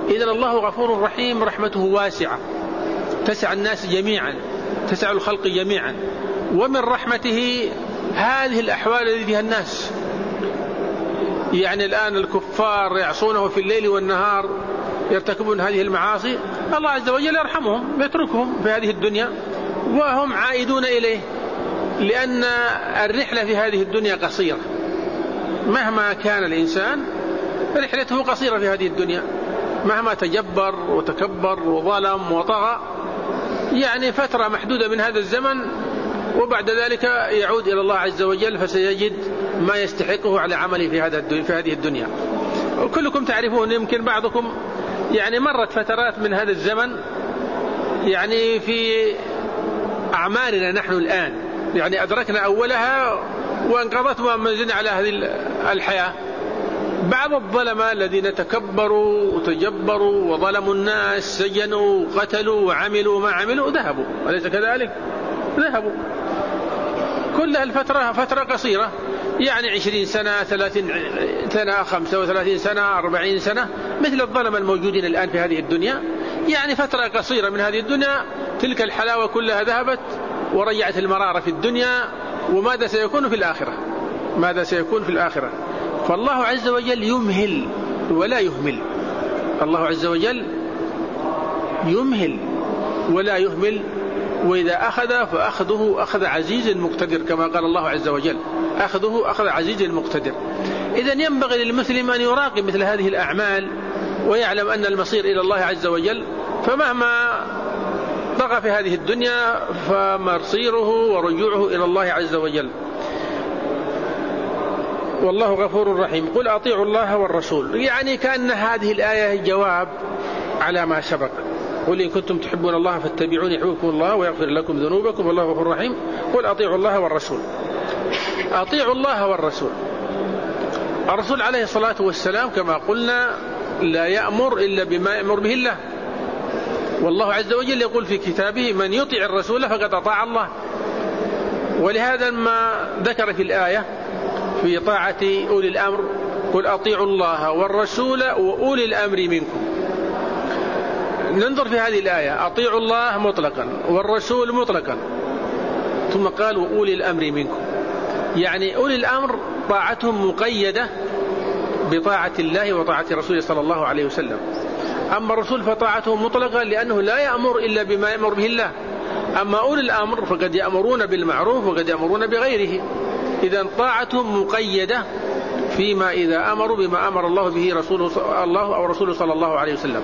إذن الله غفور رحيم، رحمته واسعة تسع الناس جميعا، تسع الخلق جميعا. ومن رحمته هذه الأحوال التي فيها الناس. يعني الآن الكفار يعصونه في الليل والنهار، يرتكبون هذه المعاصي، الله عز وجل يرحمهم، يتركهم في هذه الدنيا وهم عائدون إليه، لأن الرحلة في هذه الدنيا قصيرة. مهما كان الإنسان رحلته قصيرة في هذه الدنيا، مهما تجبر وتكبر وظلم وطغى، يعني فترة محدودة من هذا الزمن، وبعد ذلك يعود إلى الله عز وجل فسيجد ما يستحقه على عمله في هذه الدنيا. وكلكم تعرفون، يمكن بعضكم يعني مرت فترات من هذا الزمن يعني في أعمارنا نحن الآن، يعني أدركنا أولها وانقضت ومازلنا على هذه الحياة. بعض الظلماء الذين تكبروا وتجبروا وظلموا الناس سجنوا وقتلوا وعملوا ما عملوا ذهبوا، أليس كذلك؟ ذهبوا. كل الفترة فترة قصيرة، يعني 20 سنة 30 سنة 35 سنة 40 سنة، مثل الظلماء الموجودين الآن في هذه الدنيا. يعني فترة قصيرة من هذه الدنيا، تلك الحلاوة كلها ذهبت ورجعت المرارة في الدنيا. وماذا سيكون في الآخرة؟ ماذا سيكون في الآخرة؟ فالله عز وجل يمهل ولا يهمل. الله عز وجل يمهل ولا يهمل، وإذا أخذ فأخذه أخذ عزيز مقتدر، كما قال الله عز وجل أخذه أخذ عزيز مقتدر. إذن ينبغي للمسلم أن يراقب مثل هذه الأعمال ويعلم أن المصير إلى الله عز وجل، فمهما طغى في هذه الدنيا فمصيره ورجوعه إلى الله عز وجل. والله غفور رحيم. قل أطيعوا الله والرسول، يعني كأن هذه الآية جواب على ما سبق. قل إن كنتم تحبون الله فاتبعوني يحببكم الله ويغفر لكم ذنوبكم والله غفور رحيم. قل أطيعوا الله والرسول. أطيعوا الله والرسول. الرسول عليه الصلاة والسلام كما قلنا لا يأمر إلا بما يأمر به الله، والله عز وجل يقول في كتابه من يطيع الرسول فقد أطاع الله. ولهذا ما ذكر في الآية في طاعة أولي الأمر، قل أطيعوا الله والرسول وأولي الأمر منكم. ننظر في هذه الآية، أطيعوا الله مطلقا والرسول مطلقا، ثم قال وأولي الأمر منكم. يعني أولي الأمر طاعتهم مقيدة بطاعة الله وطاعة رسوله صلى الله عليه وسلم. أما الرسول فطاعته مطلقة لأنه لا يأمر إلا بما يأمر به الله. أما أولي الأمر فقد يأمرون بالمعروف وقد يأمرون بغيره. إذن طاعتهم مقيدة فيما إذا أمروا بما أمر الله به الله أو رسوله صلى الله عليه وسلم.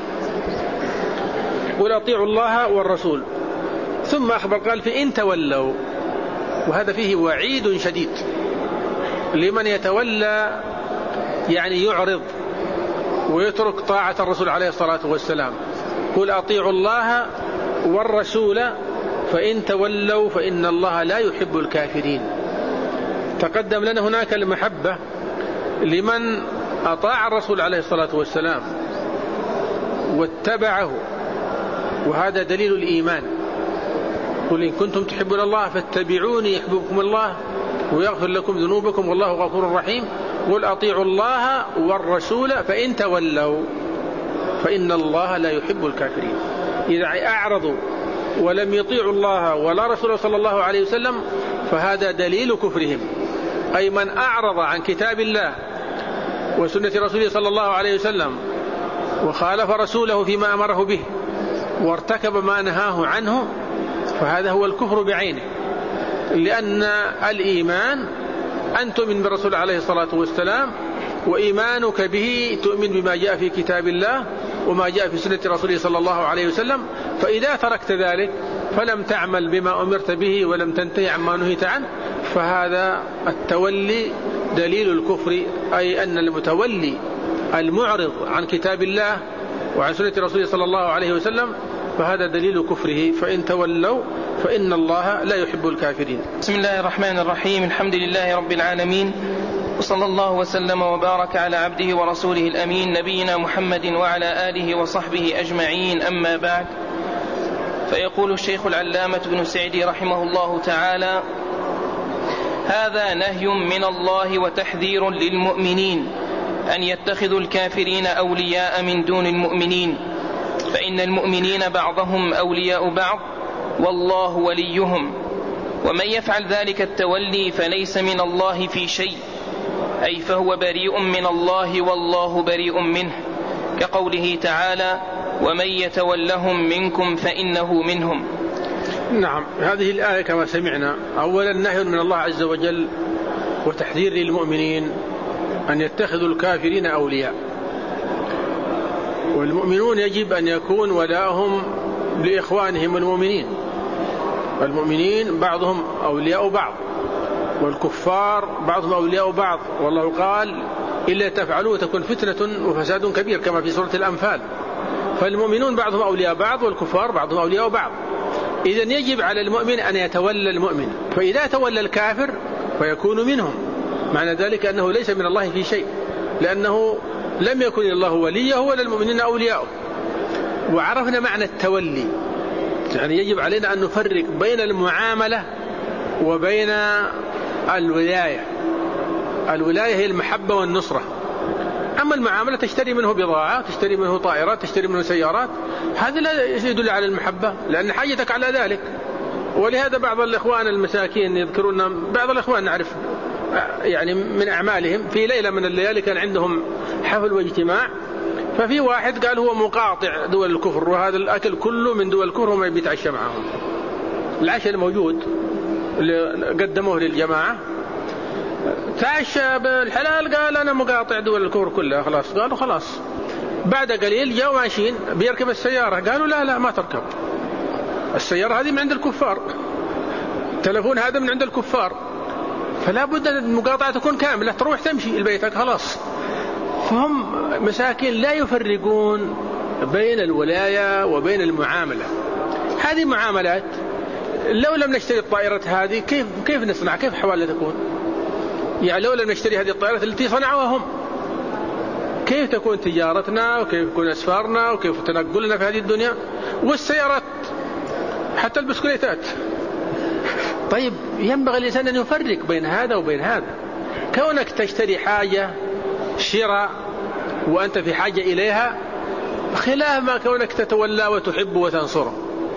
قل أطيعوا الله والرسول. ثم أخبر قال فإن تولوا، وهذا فيه وعيد شديد لمن يتولى، يعني يعرض ويترك طاعة الرسول عليه الصلاة والسلام. قل أطيعوا الله والرسول فإن تولوا فإن الله لا يحب الكافرين. تقدم لنا هناك المحبة لمن أطاع الرسول عليه الصلاة والسلام واتبعه، وهذا دليل الإيمان. قل إن كنتم تحبون الله فاتبعوني يحببكم الله ويغفر لكم ذنوبكم والله غفور رحيم. قل أطيعوا الله والرسول فإن تولوا فإن الله لا يحب الكافرين. إذا أعرضوا ولم يطيعوا الله ولا رسوله صلى الله عليه وسلم فهذا دليل كفرهم. أي من أعرض عن كتاب الله وسنة رسوله صلى الله عليه وسلم وخالف رسوله فيما أمره به وارتكب ما نهاه عنه فهذا هو الكفر بعينه. لأن الإيمان أن تؤمن بالرسول عليه الصلاة والسلام، وإيمانك به تؤمن بما جاء في كتاب الله وما جاء في سنة رسوله صلى الله عليه وسلم. فإذا تركت ذلك فلم تعمل بما أمرت به ولم تنتهي عما نهيت عنه فهذا التولي دليل الكفر. أي أن المتولي المعرض عن كتاب الله وعن سنة رسوله صلى الله عليه وسلم فهذا دليل كفره. فإن تولوا فإن الله لا يحب الكافرين. بسم الله الرحمن الرحيم. الحمد لله رب العالمين، وصلى الله وسلم وبارك على عبده ورسوله الأمين نبينا محمد وعلى آله وصحبه أجمعين. أما بعد، فيقول الشيخ العلامة ابن سعدي رحمه الله تعالى: هذا نهي من الله وتحذير للمؤمنين أن يتخذوا الكافرين أولياء من دون المؤمنين، فإن المؤمنين بعضهم أولياء بعض والله وليهم، ومن يفعل ذلك التولي فليس من الله في شيء، أي فهو بريء من الله والله بريء منه، كقوله تعالى ومن يتولهم منكم فإنه منهم. نعم، هذه الآية كما سمعنا أولا نهي من الله عز وجل وتحذير للمؤمنين أن يتخذوا الكافرين أولياء، والمؤمنون يجب أن يكون ولاءهم لإخوانهم المؤمنين، والمؤمنين بعضهم أولياء بعض، والكفار بعضهم أولياء بعض، والله قال إلا تفعلوا تكون فتنة وفساد كبير كما في سورة الأنفال. فالمؤمنون بعضهم أولياء بعض والكفار بعضهم أولياء بعض. إذن يجب على المؤمن أن يتولى المؤمن، فإذا تولى الكافر فيكون منهم، معنى ذلك أنه ليس من الله في شيء، لأنه لم يكن الله وليه ولا المؤمنين أولياءه. وعرفنا معنى التولي، يعني يجب علينا أن نفرق بين المعاملة وبين الولاية. الولاية هي المحبة والنصرة، أما المعاملة تشتري منه بضاعة، تشتري منه طائرات، تشتري منه سيارات، هذا لا يدل على المحبة لأن حاجتك على ذلك. ولهذا بعض الإخوان المساكين يذكرون، بعض الإخوان نعرف يعني من أعمالهم، في ليلة من الليالي كان عندهم حفل واجتماع، ففي واحد قال هو مقاطع دول الكفر، وهذا الأكل كله من دول الكفر وما بيتعشى معهم. العشاء الموجود اللي قدموه للجماعة تعشى بالحلال، قال أنا مقاطع دول الكفر كلها، خلاص. قالوا خلاص. بعد قليل جاءوا ماشيين بيركب السيارة، قالوا لا ما تركب السيارة، هذه من عند الكفار، التلفون هذا من عند الكفار، فلا بد أن المقاطعة تكون كاملة، تروح تمشي لبيتك خلاص. فهم مساكين لا يفرقون بين الولاية وبين المعاملة. هذه معاملات، لو لم نشتري الطائرة هذه كيف نصنع؟ كيف حوالها تكون؟ يعني لو لم نشتري هذه الطائرة التي صنعوها هم، كيف تكون تجارتنا وكيف تكون أسفارنا وكيف تنقلنا في هذه الدنيا؟ والسيارات حتى البسكليتات. طيب ينبغي الإنسان أن يفرق بين هذا وبين هذا. كونك تشتري حاجة شراء وأنت في حاجة إليها خلاف ما كونك تتولى وتحب وتنصره.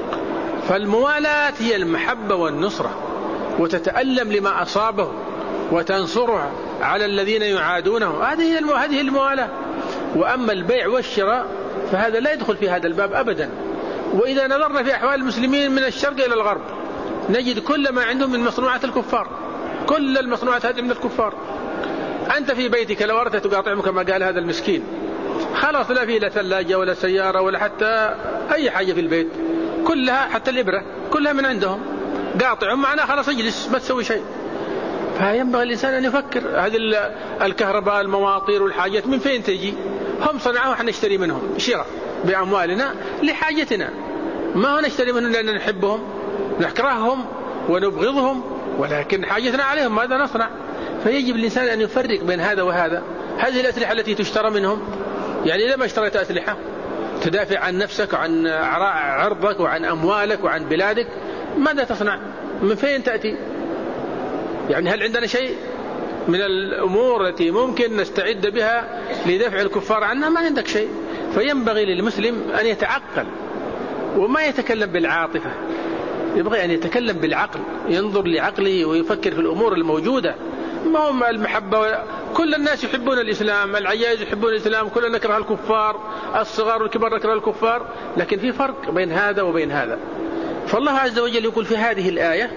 فالموالاة هي المحبة والنصرة، وتتألم لما أصابه وتنصره على الذين يعادونه، هذه الموالاة. وأما البيع والشراء فهذا لا يدخل في هذا الباب أبدا. وإذا نظرنا في أحوال المسلمين من الشرق إلى الغرب نجد كل ما عندهم من مصنوعات الكفار، كل المصنوعات هذه من الكفار. أنت في بيتك لو أردت تقاطعهم كما قال هذا المسكين، خلاص لا فيه لا ثلاجة ولا سيارة ولا حتى أي حاجة في البيت، كلها حتى الإبرة كلها من عندهم، قاطعهم معنا خلاص اجلس ما تسوي شيء. فينبغي الإنسان أن يفكر، هذه الكهرباء المواطير والحاجات من فين تجي؟ هم صنعوها وحنا نشتري منهم شراء بأموالنا لحاجتنا، ما هو نشتري منهم لأن نحبهم نكرههم ونبغضهم، ولكن حاجتنا عليهم ماذا نصنع؟ فيجب الإنسان أن يفرق بين هذا وهذا. هذه الأسلحة التي تشترى منهم، يعني لما اشتريت أسلحة تدافع عن نفسك وعن عرضك وعن أموالك وعن بلادك، ماذا تصنع؟ من فين تأتي؟ يعني هل عندنا شيء من الأمور التي ممكن نستعد بها لدفع الكفار عنا؟ ما عندك شيء. فينبغي للمسلم أن يتعقل وما يتكلم بالعاطفة، يبغي أن يتكلم بالعقل، ينظر لعقله ويفكر في الأمور الموجودة. ما هم المحبة، كل الناس يحبون الإسلام، العجائز يحبون الإسلام، كلنا نكره الكفار، الصغار والكبار نكره الكفار، لكن في فرق بين هذا وبين هذا. فالله عز وجل يقول في هذه الآية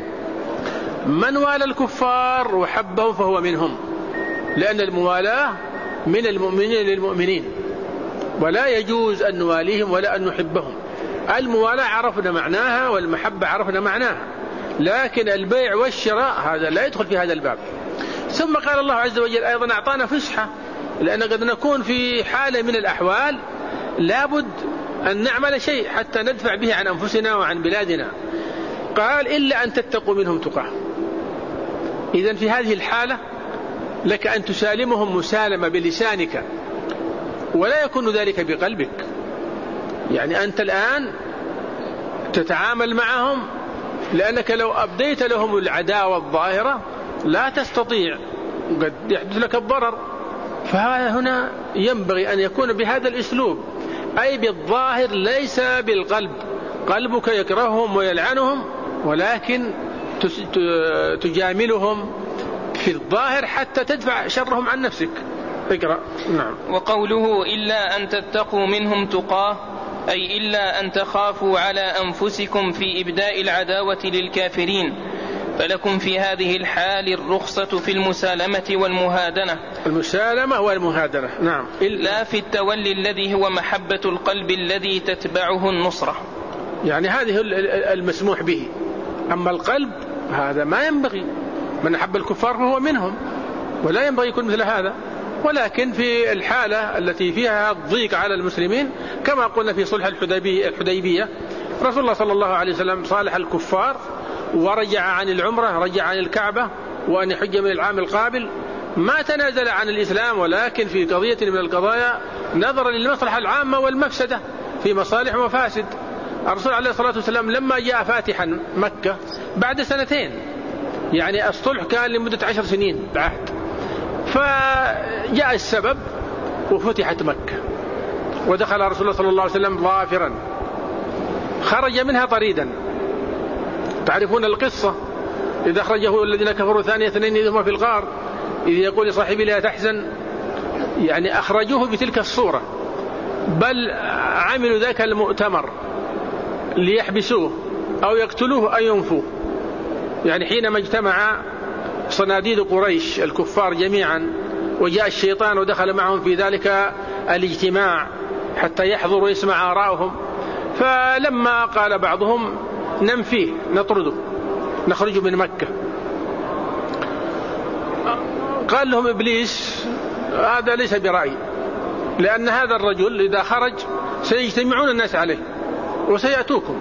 من والى الكفار وحبهم فهو منهم، لأن الموالاة من المؤمنين للمؤمنين، ولا يجوز أن نواليهم ولا أن نحبهم. الموالاة عرفنا معناها والمحبة عرفنا معناها، لكن البيع والشراء هذا لا يدخل في هذا الباب. ثم قال الله عز وجل أيضا أعطانا فسحة، لأن قد نكون في حالة من الأحوال لابد أن نعمل شيء حتى ندفع به عن أنفسنا وعن بلادنا. قال إلا أن تتقوا منهم تقاه. إذن في هذه الحالة لك أن تسالمهم مسالمة بلسانك ولا يكون ذلك بقلبك. يعني أنت الآن تتعامل معهم، لأنك لو أبديت لهم العداوة الظاهرة لا تستطيع، قد يحدث لك الضرر. فهنا ينبغي أن يكون بهذا الأسلوب، أي بالظاهر ليس بالقلب. قلبك يكرههم ويلعنهم، ولكن تجاملهم في الظاهر حتى تدفع شرهم عن نفسك. اقرأ. نعم. وقوله إلا أن تتقوا منهم تقاه، أي إلا أن تخافوا على أنفسكم في إبداء العداوة للكافرين، فلكم في هذه الحال الرخصة في المسالمة والمهادنة. المسالمة والمهادنة، نعم. لا في التولي الذي هو محبة القلب الذي تتبعه النصرة. يعني هذه المسموح به، أما القلب هذا ما ينبغي. من أحب الكفار فهو منهم، ولا ينبغي يكون مثل هذا. ولكن في الحالة التي فيها الضيق على المسلمين، كما قلنا في صلح الحديبية، رسول الله صلى الله عليه وسلم صالح الكفار ورجع عن العمرة، رجع عن الكعبة، وأن يحج من العام القابل. ما تنازل عن الإسلام، ولكن في قضية من القضايا نظرا للمصلحة العامة والمفسدة، في مصالح ومفاسد. الرسول عليه الصلاة والسلام لما جاء فاتحا مكة بعد 2 سنين، يعني الصلح كان لمدة 10 سنين بعهد، فجاء السبب وفتحت مكة، ودخل رسول الله صلى الله عليه وسلم ظافرا، خرج منها طريدا. تعرفون القصة، إذا أخرجه الذين كفروا 2 اثنين إذ هما في الغار إذ يقول لصاحبه لا تحزن، يعني أخرجوه بتلك الصورة، بل عملوا ذاك المؤتمر ليحبسوه أو يقتلوه أو ينفوه. يعني حينما اجتمع صناديد قريش الكفار جميعا، وجاء الشيطان ودخل معهم في ذلك الاجتماع حتى يحضر ويسمع آراءهم، فلما قال بعضهم ننفيه نطرده نخرج من مكة، قال لهم إبليس هذا ليس برأي، لأن هذا الرجل إذا خرج سيجتمعون الناس عليه وسيأتوكم.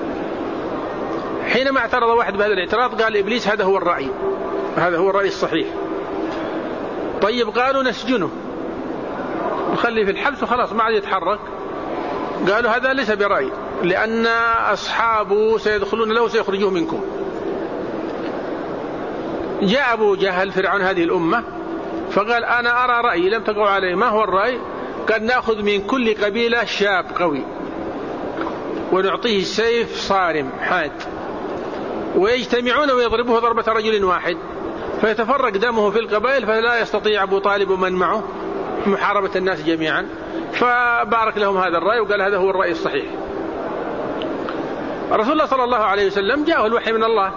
حينما اعترض واحد بهذا الاعتراض قال إبليس هذا هو الرأي، هذا هو الرأي الصحيح. طيب قالوا نسجنه نخليه في الحبس وخلاص ما عاد يتحرك. قالوا هذا ليس برأي، لأن أصحابه سيدخلون له وسيخرجوه منكم. جاء أبو جهل فرعون هذه الأمة فقال أنا أرى رأي لم تقعوا عليه. ما هو الرأي؟ قال نأخذ من كل قبيلة شاب قوي ونعطيه السيف صارم حاد، ويجتمعون ويضربوه ضربة رجل واحد، فيتفرق دمه في القبائل، فلا يستطيع أبو طالب ومن معه محاربة الناس جميعا. فبارك لهم هذا الرأي وقال هذا هو الرأي الصحيح. رسول الله صلى الله عليه وسلم جاءه الوحي من الله،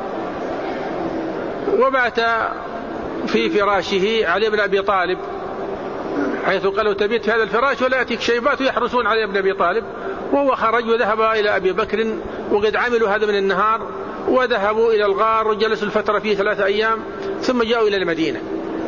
وبات في فراشه علي بن أبي طالب، حيث قالوا تبيت في هذا الفراش ولا يأتيك شيبات يحرسون علي بن أبي طالب. وهو خرج وذهب إلى أبي بكر، وقد عملوا هذا من النهار، وذهبوا إلى الغار وجلسوا الفترة فيه 3 أيام، ثم جاءوا إلى المدينة.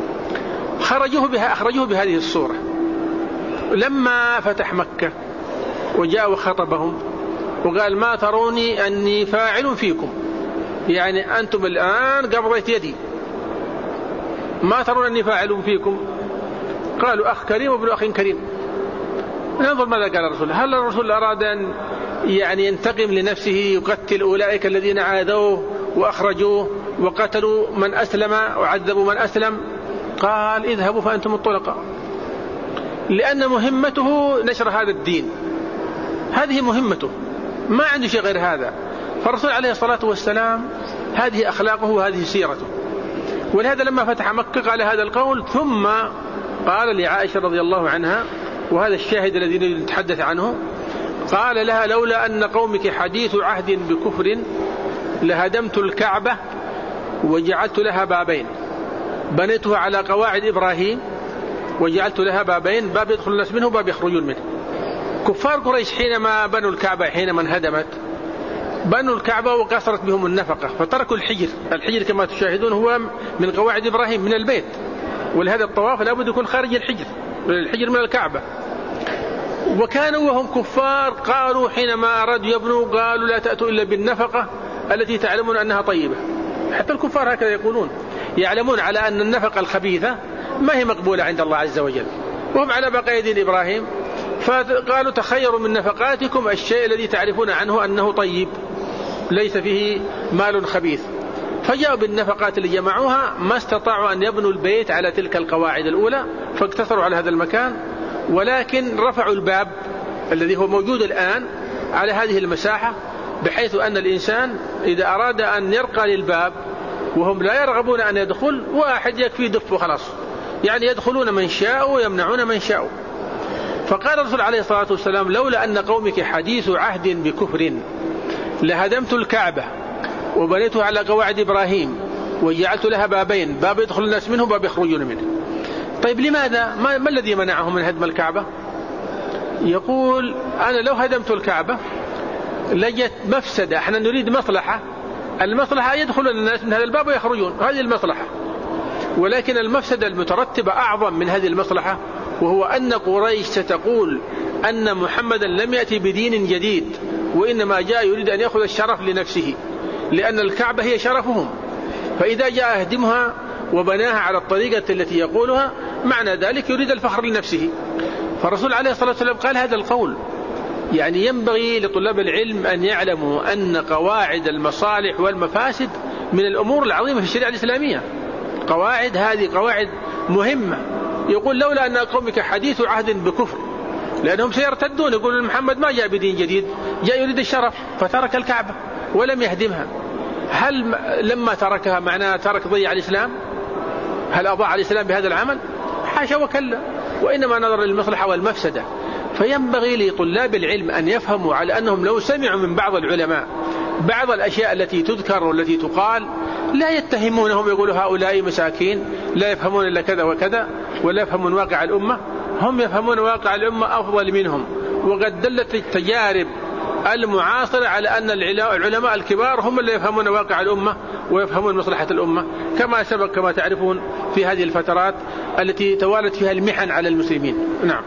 أخرجوه بهذه الصورة. لما فتح مكة وجاء وخطبهم وقال ما تروني أني فاعل فيكم، يعني أنتم الآن قبضت يدي، ما ترون أني فاعل فيكم؟ قالوا أخ كريم وابن أخ كريم. ننظر ماذا قال الرسول. هل الرسول أراد أن يعني ينتقم لنفسه يقتل أولئك الذين عادوه وأخرجوه وقتلوا من أسلم وعذبوا من أسلم؟ قال اذهبوا فأنتم الطلقاء، لأن مهمته نشر هذا الدين، هذه مهمته، ما عنده شيء غير هذا. فالرسول عليه الصلاة والسلام هذه أخلاقه وهذه سيرته. ولهذا لما فتح مكة قال هذا القول، ثم قال لعائشة رضي الله عنها، وهذا الشاهد الذي نتحدث عنه، قال لها لولا أن قومك حديث عهد بكفر لهدمت الكعبة وجعلت لها بابين، بنيتها على قواعد إبراهيم وجعلت لها بابين، باب يدخل الناس منه وباب يخرجون منه. كفار قريش حينما بنوا الكعبة، حينما انهدمت بنوا الكعبة وقصرت بهم النفقة، فتركوا الحجر. الحجر كما تشاهدون هو من قواعد إبراهيم من البيت، ولهذا الطواف لابد يكون خارج الحجر من الكعبة. وكانوا وهم كفار قالوا حينما أرادوا يبنوا قالوا لا تأتوا إلا بالنفقة التي تعلمون أنها طيبة. حتى الكفار هكذا يقولون، يعلمون على أن النفقة الخبيثة ما هي مقبولة عند الله عز وجل، وهم على بقايا دين إبراهيم، فقالوا تخيروا من نفقاتكم الشيء الذي تعرفون عنه أنه طيب ليس فيه مال خبيث. فجاءوا بالنفقات اللي جمعوها ما استطاعوا أن يبنوا البيت على تلك القواعد الأولى، فاقتصروا على هذا المكان، ولكن رفعوا الباب الذي هو موجود الآن على هذه المساحة، بحيث أن الإنسان إذا أراد أن يرقى للباب وهم لا يرغبون أن يدخل، واحد يكفي دف وخلاص، يعني يدخلون من شاء ويمنعون من شاء. فقال الرسول عليه الصلاة والسلام: لولا أن قومك حديث عهد بكفر لهدمت الكعبة وبنيتها على قواعد إبراهيم وجعلت لها بابين، باب يدخل الناس منه وباب يخرجون منه. طيب لماذا؟ ما الذي منعهم من هدم الكعبة؟ يقول: أنا لو هدمت الكعبة لجت مفسدة، احنا نريد مصلحة، المصلحة يدخل الناس من هذا الباب ويخرجون، هذه المصلحة، ولكن المفسدة المترتبة أعظم من هذه المصلحة، وهو أن قريش ستقول أن محمدا لم يأتي بدين جديد، وإنما جاء يريد أن يأخذ الشرف لنفسه، لأن الكعبة هي شرفهم، فإذا جاء أهدمها وبناها على الطريقة التي يقولها معنى ذلك يريد الفخر لنفسه. فالرسول عليه الصلاة والسلام قال هذا القول. يعني ينبغي لطلاب العلم أن يعلموا أن قواعد المصالح والمفاسد من الأمور العظيمة في الشريعة الإسلامية. قواعد هذه قواعد مهمة. يقول: لولا أن قومك حديث عهد بكفر، لأنهم سيرتدون، يقولون محمد ما جاء بدين جديد، جاء يريد الشرف، فترك الكعبة ولم يهدمها. هل لما تركها معناه ترك ضيع الإسلام؟ هل أضاع الإسلام بهذا العمل؟ حاشا وكلا، وإنما نظر للمصلحة والمفسدة. فينبغي لطلاب العلم أن يفهموا على أنهم لو سمعوا من بعض العلماء بعض الأشياء التي تذكر والتي تقال لا يتهمونهم، يقولوا هؤلاء مساكين لا يفهمون إلا كذا وكذا ولا يفهمون واقع الأمة. هم يفهمون واقع الأمة أفضل منهم، وقد دلت التجارب المعاصرة على أن العلماء الكبار هم اللي يفهمون واقع الأمة ويفهمون مصلحة الأمة، كما سبق كما تعرفون في هذه الفترات التي توالت فيها المحن على المسلمين. نعم.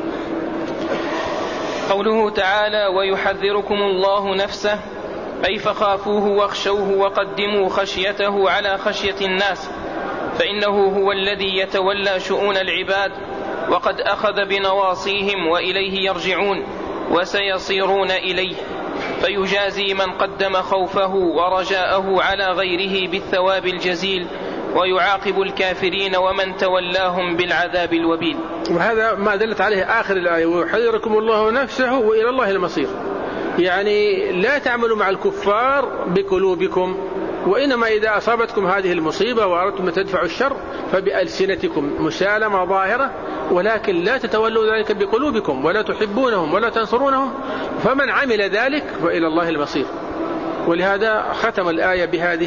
قوله تعالى: ويحذركم الله نفسه، أي فخافوه واخشوه وقدموا خشيته على خشية الناس، فإنه هو الذي يتولى شؤون العباد، وقد أخذ بنواصيهم وإليه يرجعون وسيصيرون إليه، فيجازي من قدم خوفه ورجاءه على غيره بالثواب الجزيل، ويعاقب الكافرين ومن تولاهم بالعذاب الوبيل. وهذا ما دلت عليه آخر الآية: ويحذركم الله نفسه وإلى الله المصير. يعني لا تعملوا مع الكفار بقلوبكم، وإنما إذا أصابتكم هذه المصيبة وأردتم أن تدفعوا الشر فبألسنتكم مسالمة ظاهرة، ولكن لا تتولوا ذلك بقلوبكم ولا تحبونهم ولا تنصرونهم، فمن عمل ذلك فإلى الله المصير. ولهذا ختم الآية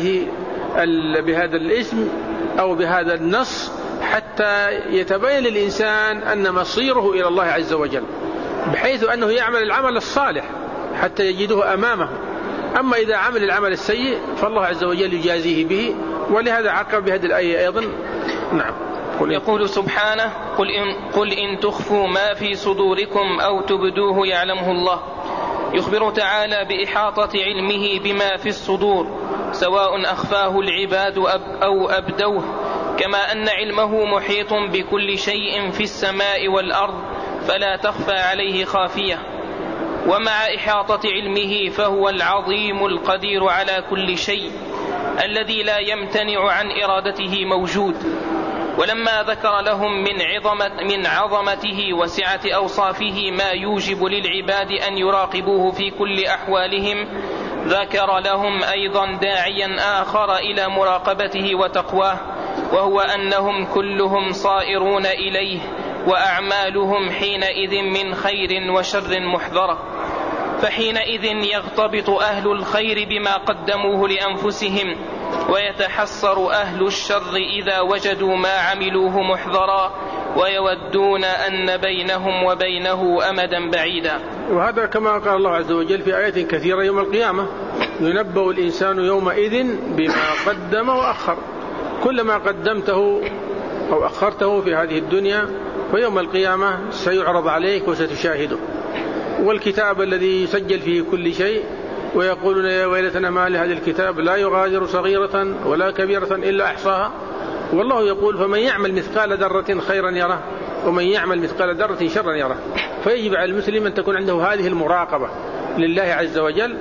بهذا الاسم أو بهذا النص حتى يتبين للإنسان أن مصيره إلى الله عز وجل، بحيث أنه يعمل العمل الصالح حتى يجده أمامه. أما إذا عمل العمل السيء فالله عز وجل يجازيه به. ولهذا عقب بهذه الآية أيضا. نعم. يقول سبحانه: قل إن تخفوا ما في صدوركم أو تبدوه يعلمه الله. يخبر تعالى بإحاطة علمه بما في الصدور، سواء أخفاه العباد أو أبدوه، كما أن علمه محيط بكل شيء في السماء والأرض فلا تخفى عليه خافية. ومع إحاطة علمه فهو العظيم القدير على كل شيء الذي لا يمتنع عن إرادته موجود. ولما ذكر لهم من عظمته وسعة أوصافه ما يوجب للعباد أن يراقبوه في كل أحوالهم، ذكر لهم أيضا داعيا آخر إلى مراقبته وتقواه، وهو أنهم كلهم صائرون إليه، وأعمالهم حينئذ من خير وشر محضرة. فحينئذ يغتبط أهل الخير بما قدموه لأنفسهم، ويتحسر أهل الشر إذا وجدوا ما عملوه محضرا، ويودون أن بينهم وبينه أمدا بعيدا. وهذا كما قال الله عز وجل في آيات كثيرة: يوم القيامة ينبأ الإنسان يومئذ بما قدم وأخر. كلما قدمته أو أخرته في هذه الدنيا فيوم القيامة سيعرض عليك وستشاهده. والكتاب الذي يسجل فيه كل شيء، ويقولون يا ويلتنا ما لهذا الكتاب لا يغادر صغيرة ولا كبيرة إلا أحصاها. والله يقول: فمن يعمل مثقال ذرة خيرا يره ومن يعمل مثقال ذرة شرا يره. فيجب على المسلم أن تكون عنده هذه المراقبة لله عز وجل،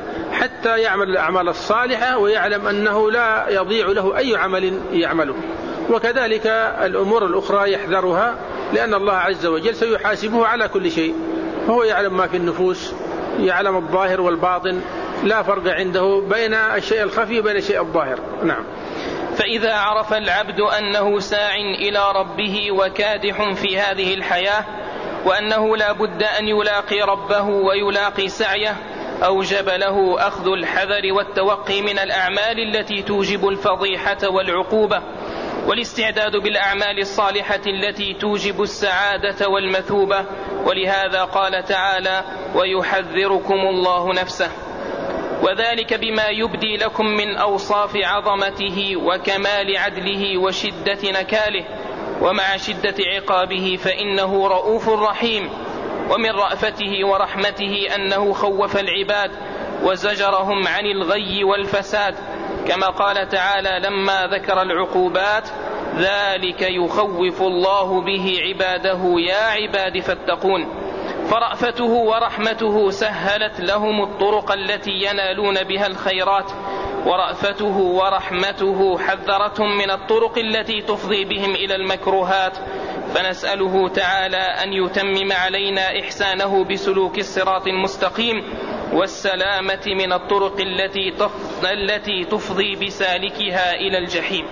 حتى يعمل الأعمال الصالحة ويعلم أنه لا يضيع له أي عمل يعمله. وكذلك الأمور الأخرى يحذرها، لأن الله عز وجل سيحاسبه على كل شيء، فهو يعلم ما في النفوس، يعلم الظاهر والباطن، لا فرق عنده بين الشيء الخفي وبين الشيء الظاهر. نعم. فإذا عرف العبد أنه ساع إلى ربه وكادح في هذه الحياة، وأنه لا بد أن يلاقي ربه ويلاقي سعيه، أوجب له أخذ الحذر والتوقي من الأعمال التي توجب الفضيحة والعقوبة، والاستعداد بالأعمال الصالحة التي توجب السعادة والمثوبة. ولهذا قال تعالى: ويحذركم الله نفسه، وذلك بما يبدي لكم من أوصاف عظمته وكمال عدله وشدة نكاله ومع شدة عقابه، فإنه رؤوف رحيم. ومن رأفته ورحمته أنه خوف العباد وزجرهم عن الغي والفساد، كما قال تعالى لما ذكر العقوبات: ذلك يخوف الله به عباده يا عباد فاتقون. فرأفته ورحمته سهلت لهم الطرق التي ينالون بها الخيرات، ورأفته ورحمته حذرتهم من الطرق التي تفضي بهم إلى المكروهات. فنسأله تعالى أن يتمم علينا إحسانه بسلوك الصراط المستقيم والسلامة من الطرق التي تفضي بسالكها إلى الجحيم.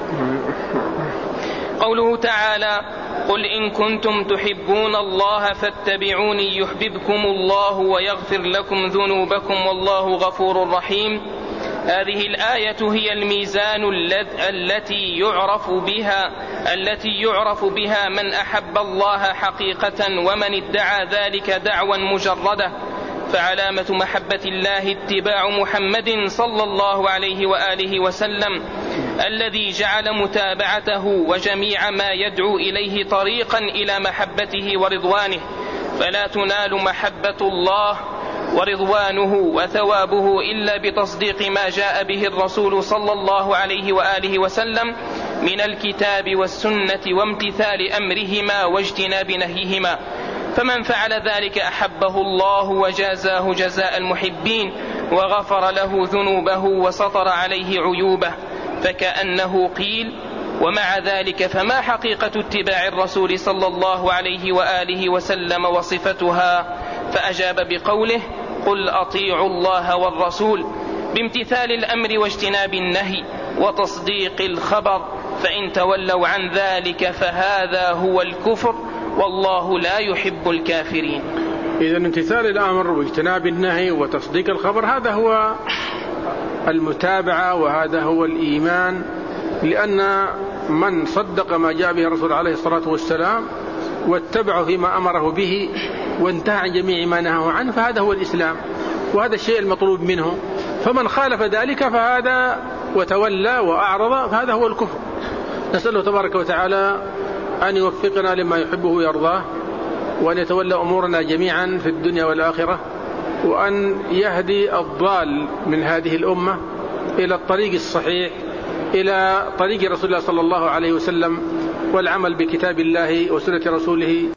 قوله تعالى: قل إن كنتم تحبون الله فاتبعوني يحببكم الله ويغفر لكم ذنوبكم والله غفور رحيم. هذه الآية هي الميزان التي يعرف بها من أحب الله حقيقة ومن ادعى ذلك دعوى مجردة. فعلامة محبة الله اتباع محمد صلى الله عليه وآله وسلم، الذي جعل متابعته وجميع ما يدعو إليه طريقا إلى محبته ورضوانه. فلا تنال محبة الله ورضوانه وثوابه إلا بتصديق ما جاء به الرسول صلى الله عليه وآله وسلم من الكتاب والسنة وامتثال أمرهما واجتناب نهيهما. فمن فعل ذلك أحبه الله وجازاه جزاء المحبين وغفر له ذنوبه وسطر عليه عيوبه. فكأنه قيل: ومع ذلك فما حقيقة اتباع الرسول صلى الله عليه وآله وسلم وصفتها؟ فأجاب بقوله: قل أطيعوا الله والرسول، بامتثال الأمر واجتناب النهي وتصديق الخبر، فإن تولوا عن ذلك فهذا هو الكفر، والله لا يحب الكافرين. إذن امتثال الأمر واجتناب النهي وتصديق الخبر هذا هو المتابعة وهذا هو الإيمان، لأن من صدق ما جاء به الرسول عليه الصلاة والسلام واتبعه فيما أمره به وانتهى عن جميع ما نهاه عنه فهذا هو الإسلام، وهذا الشيء المطلوب منه. فمن خالف ذلك فهذا وتولى وأعرض فهذا هو الكفر. نسأله تبارك وتعالى أن يوفقنا لما يحبه ويرضاه، وأن يتولى أمورنا جميعا في الدنيا والآخرة، وأن يهدي الضال من هذه الأمة إلى الطريق الصحيح، إلى طريق رسول الله صلى الله عليه وسلم، والعمل بكتاب الله وسنة رسوله.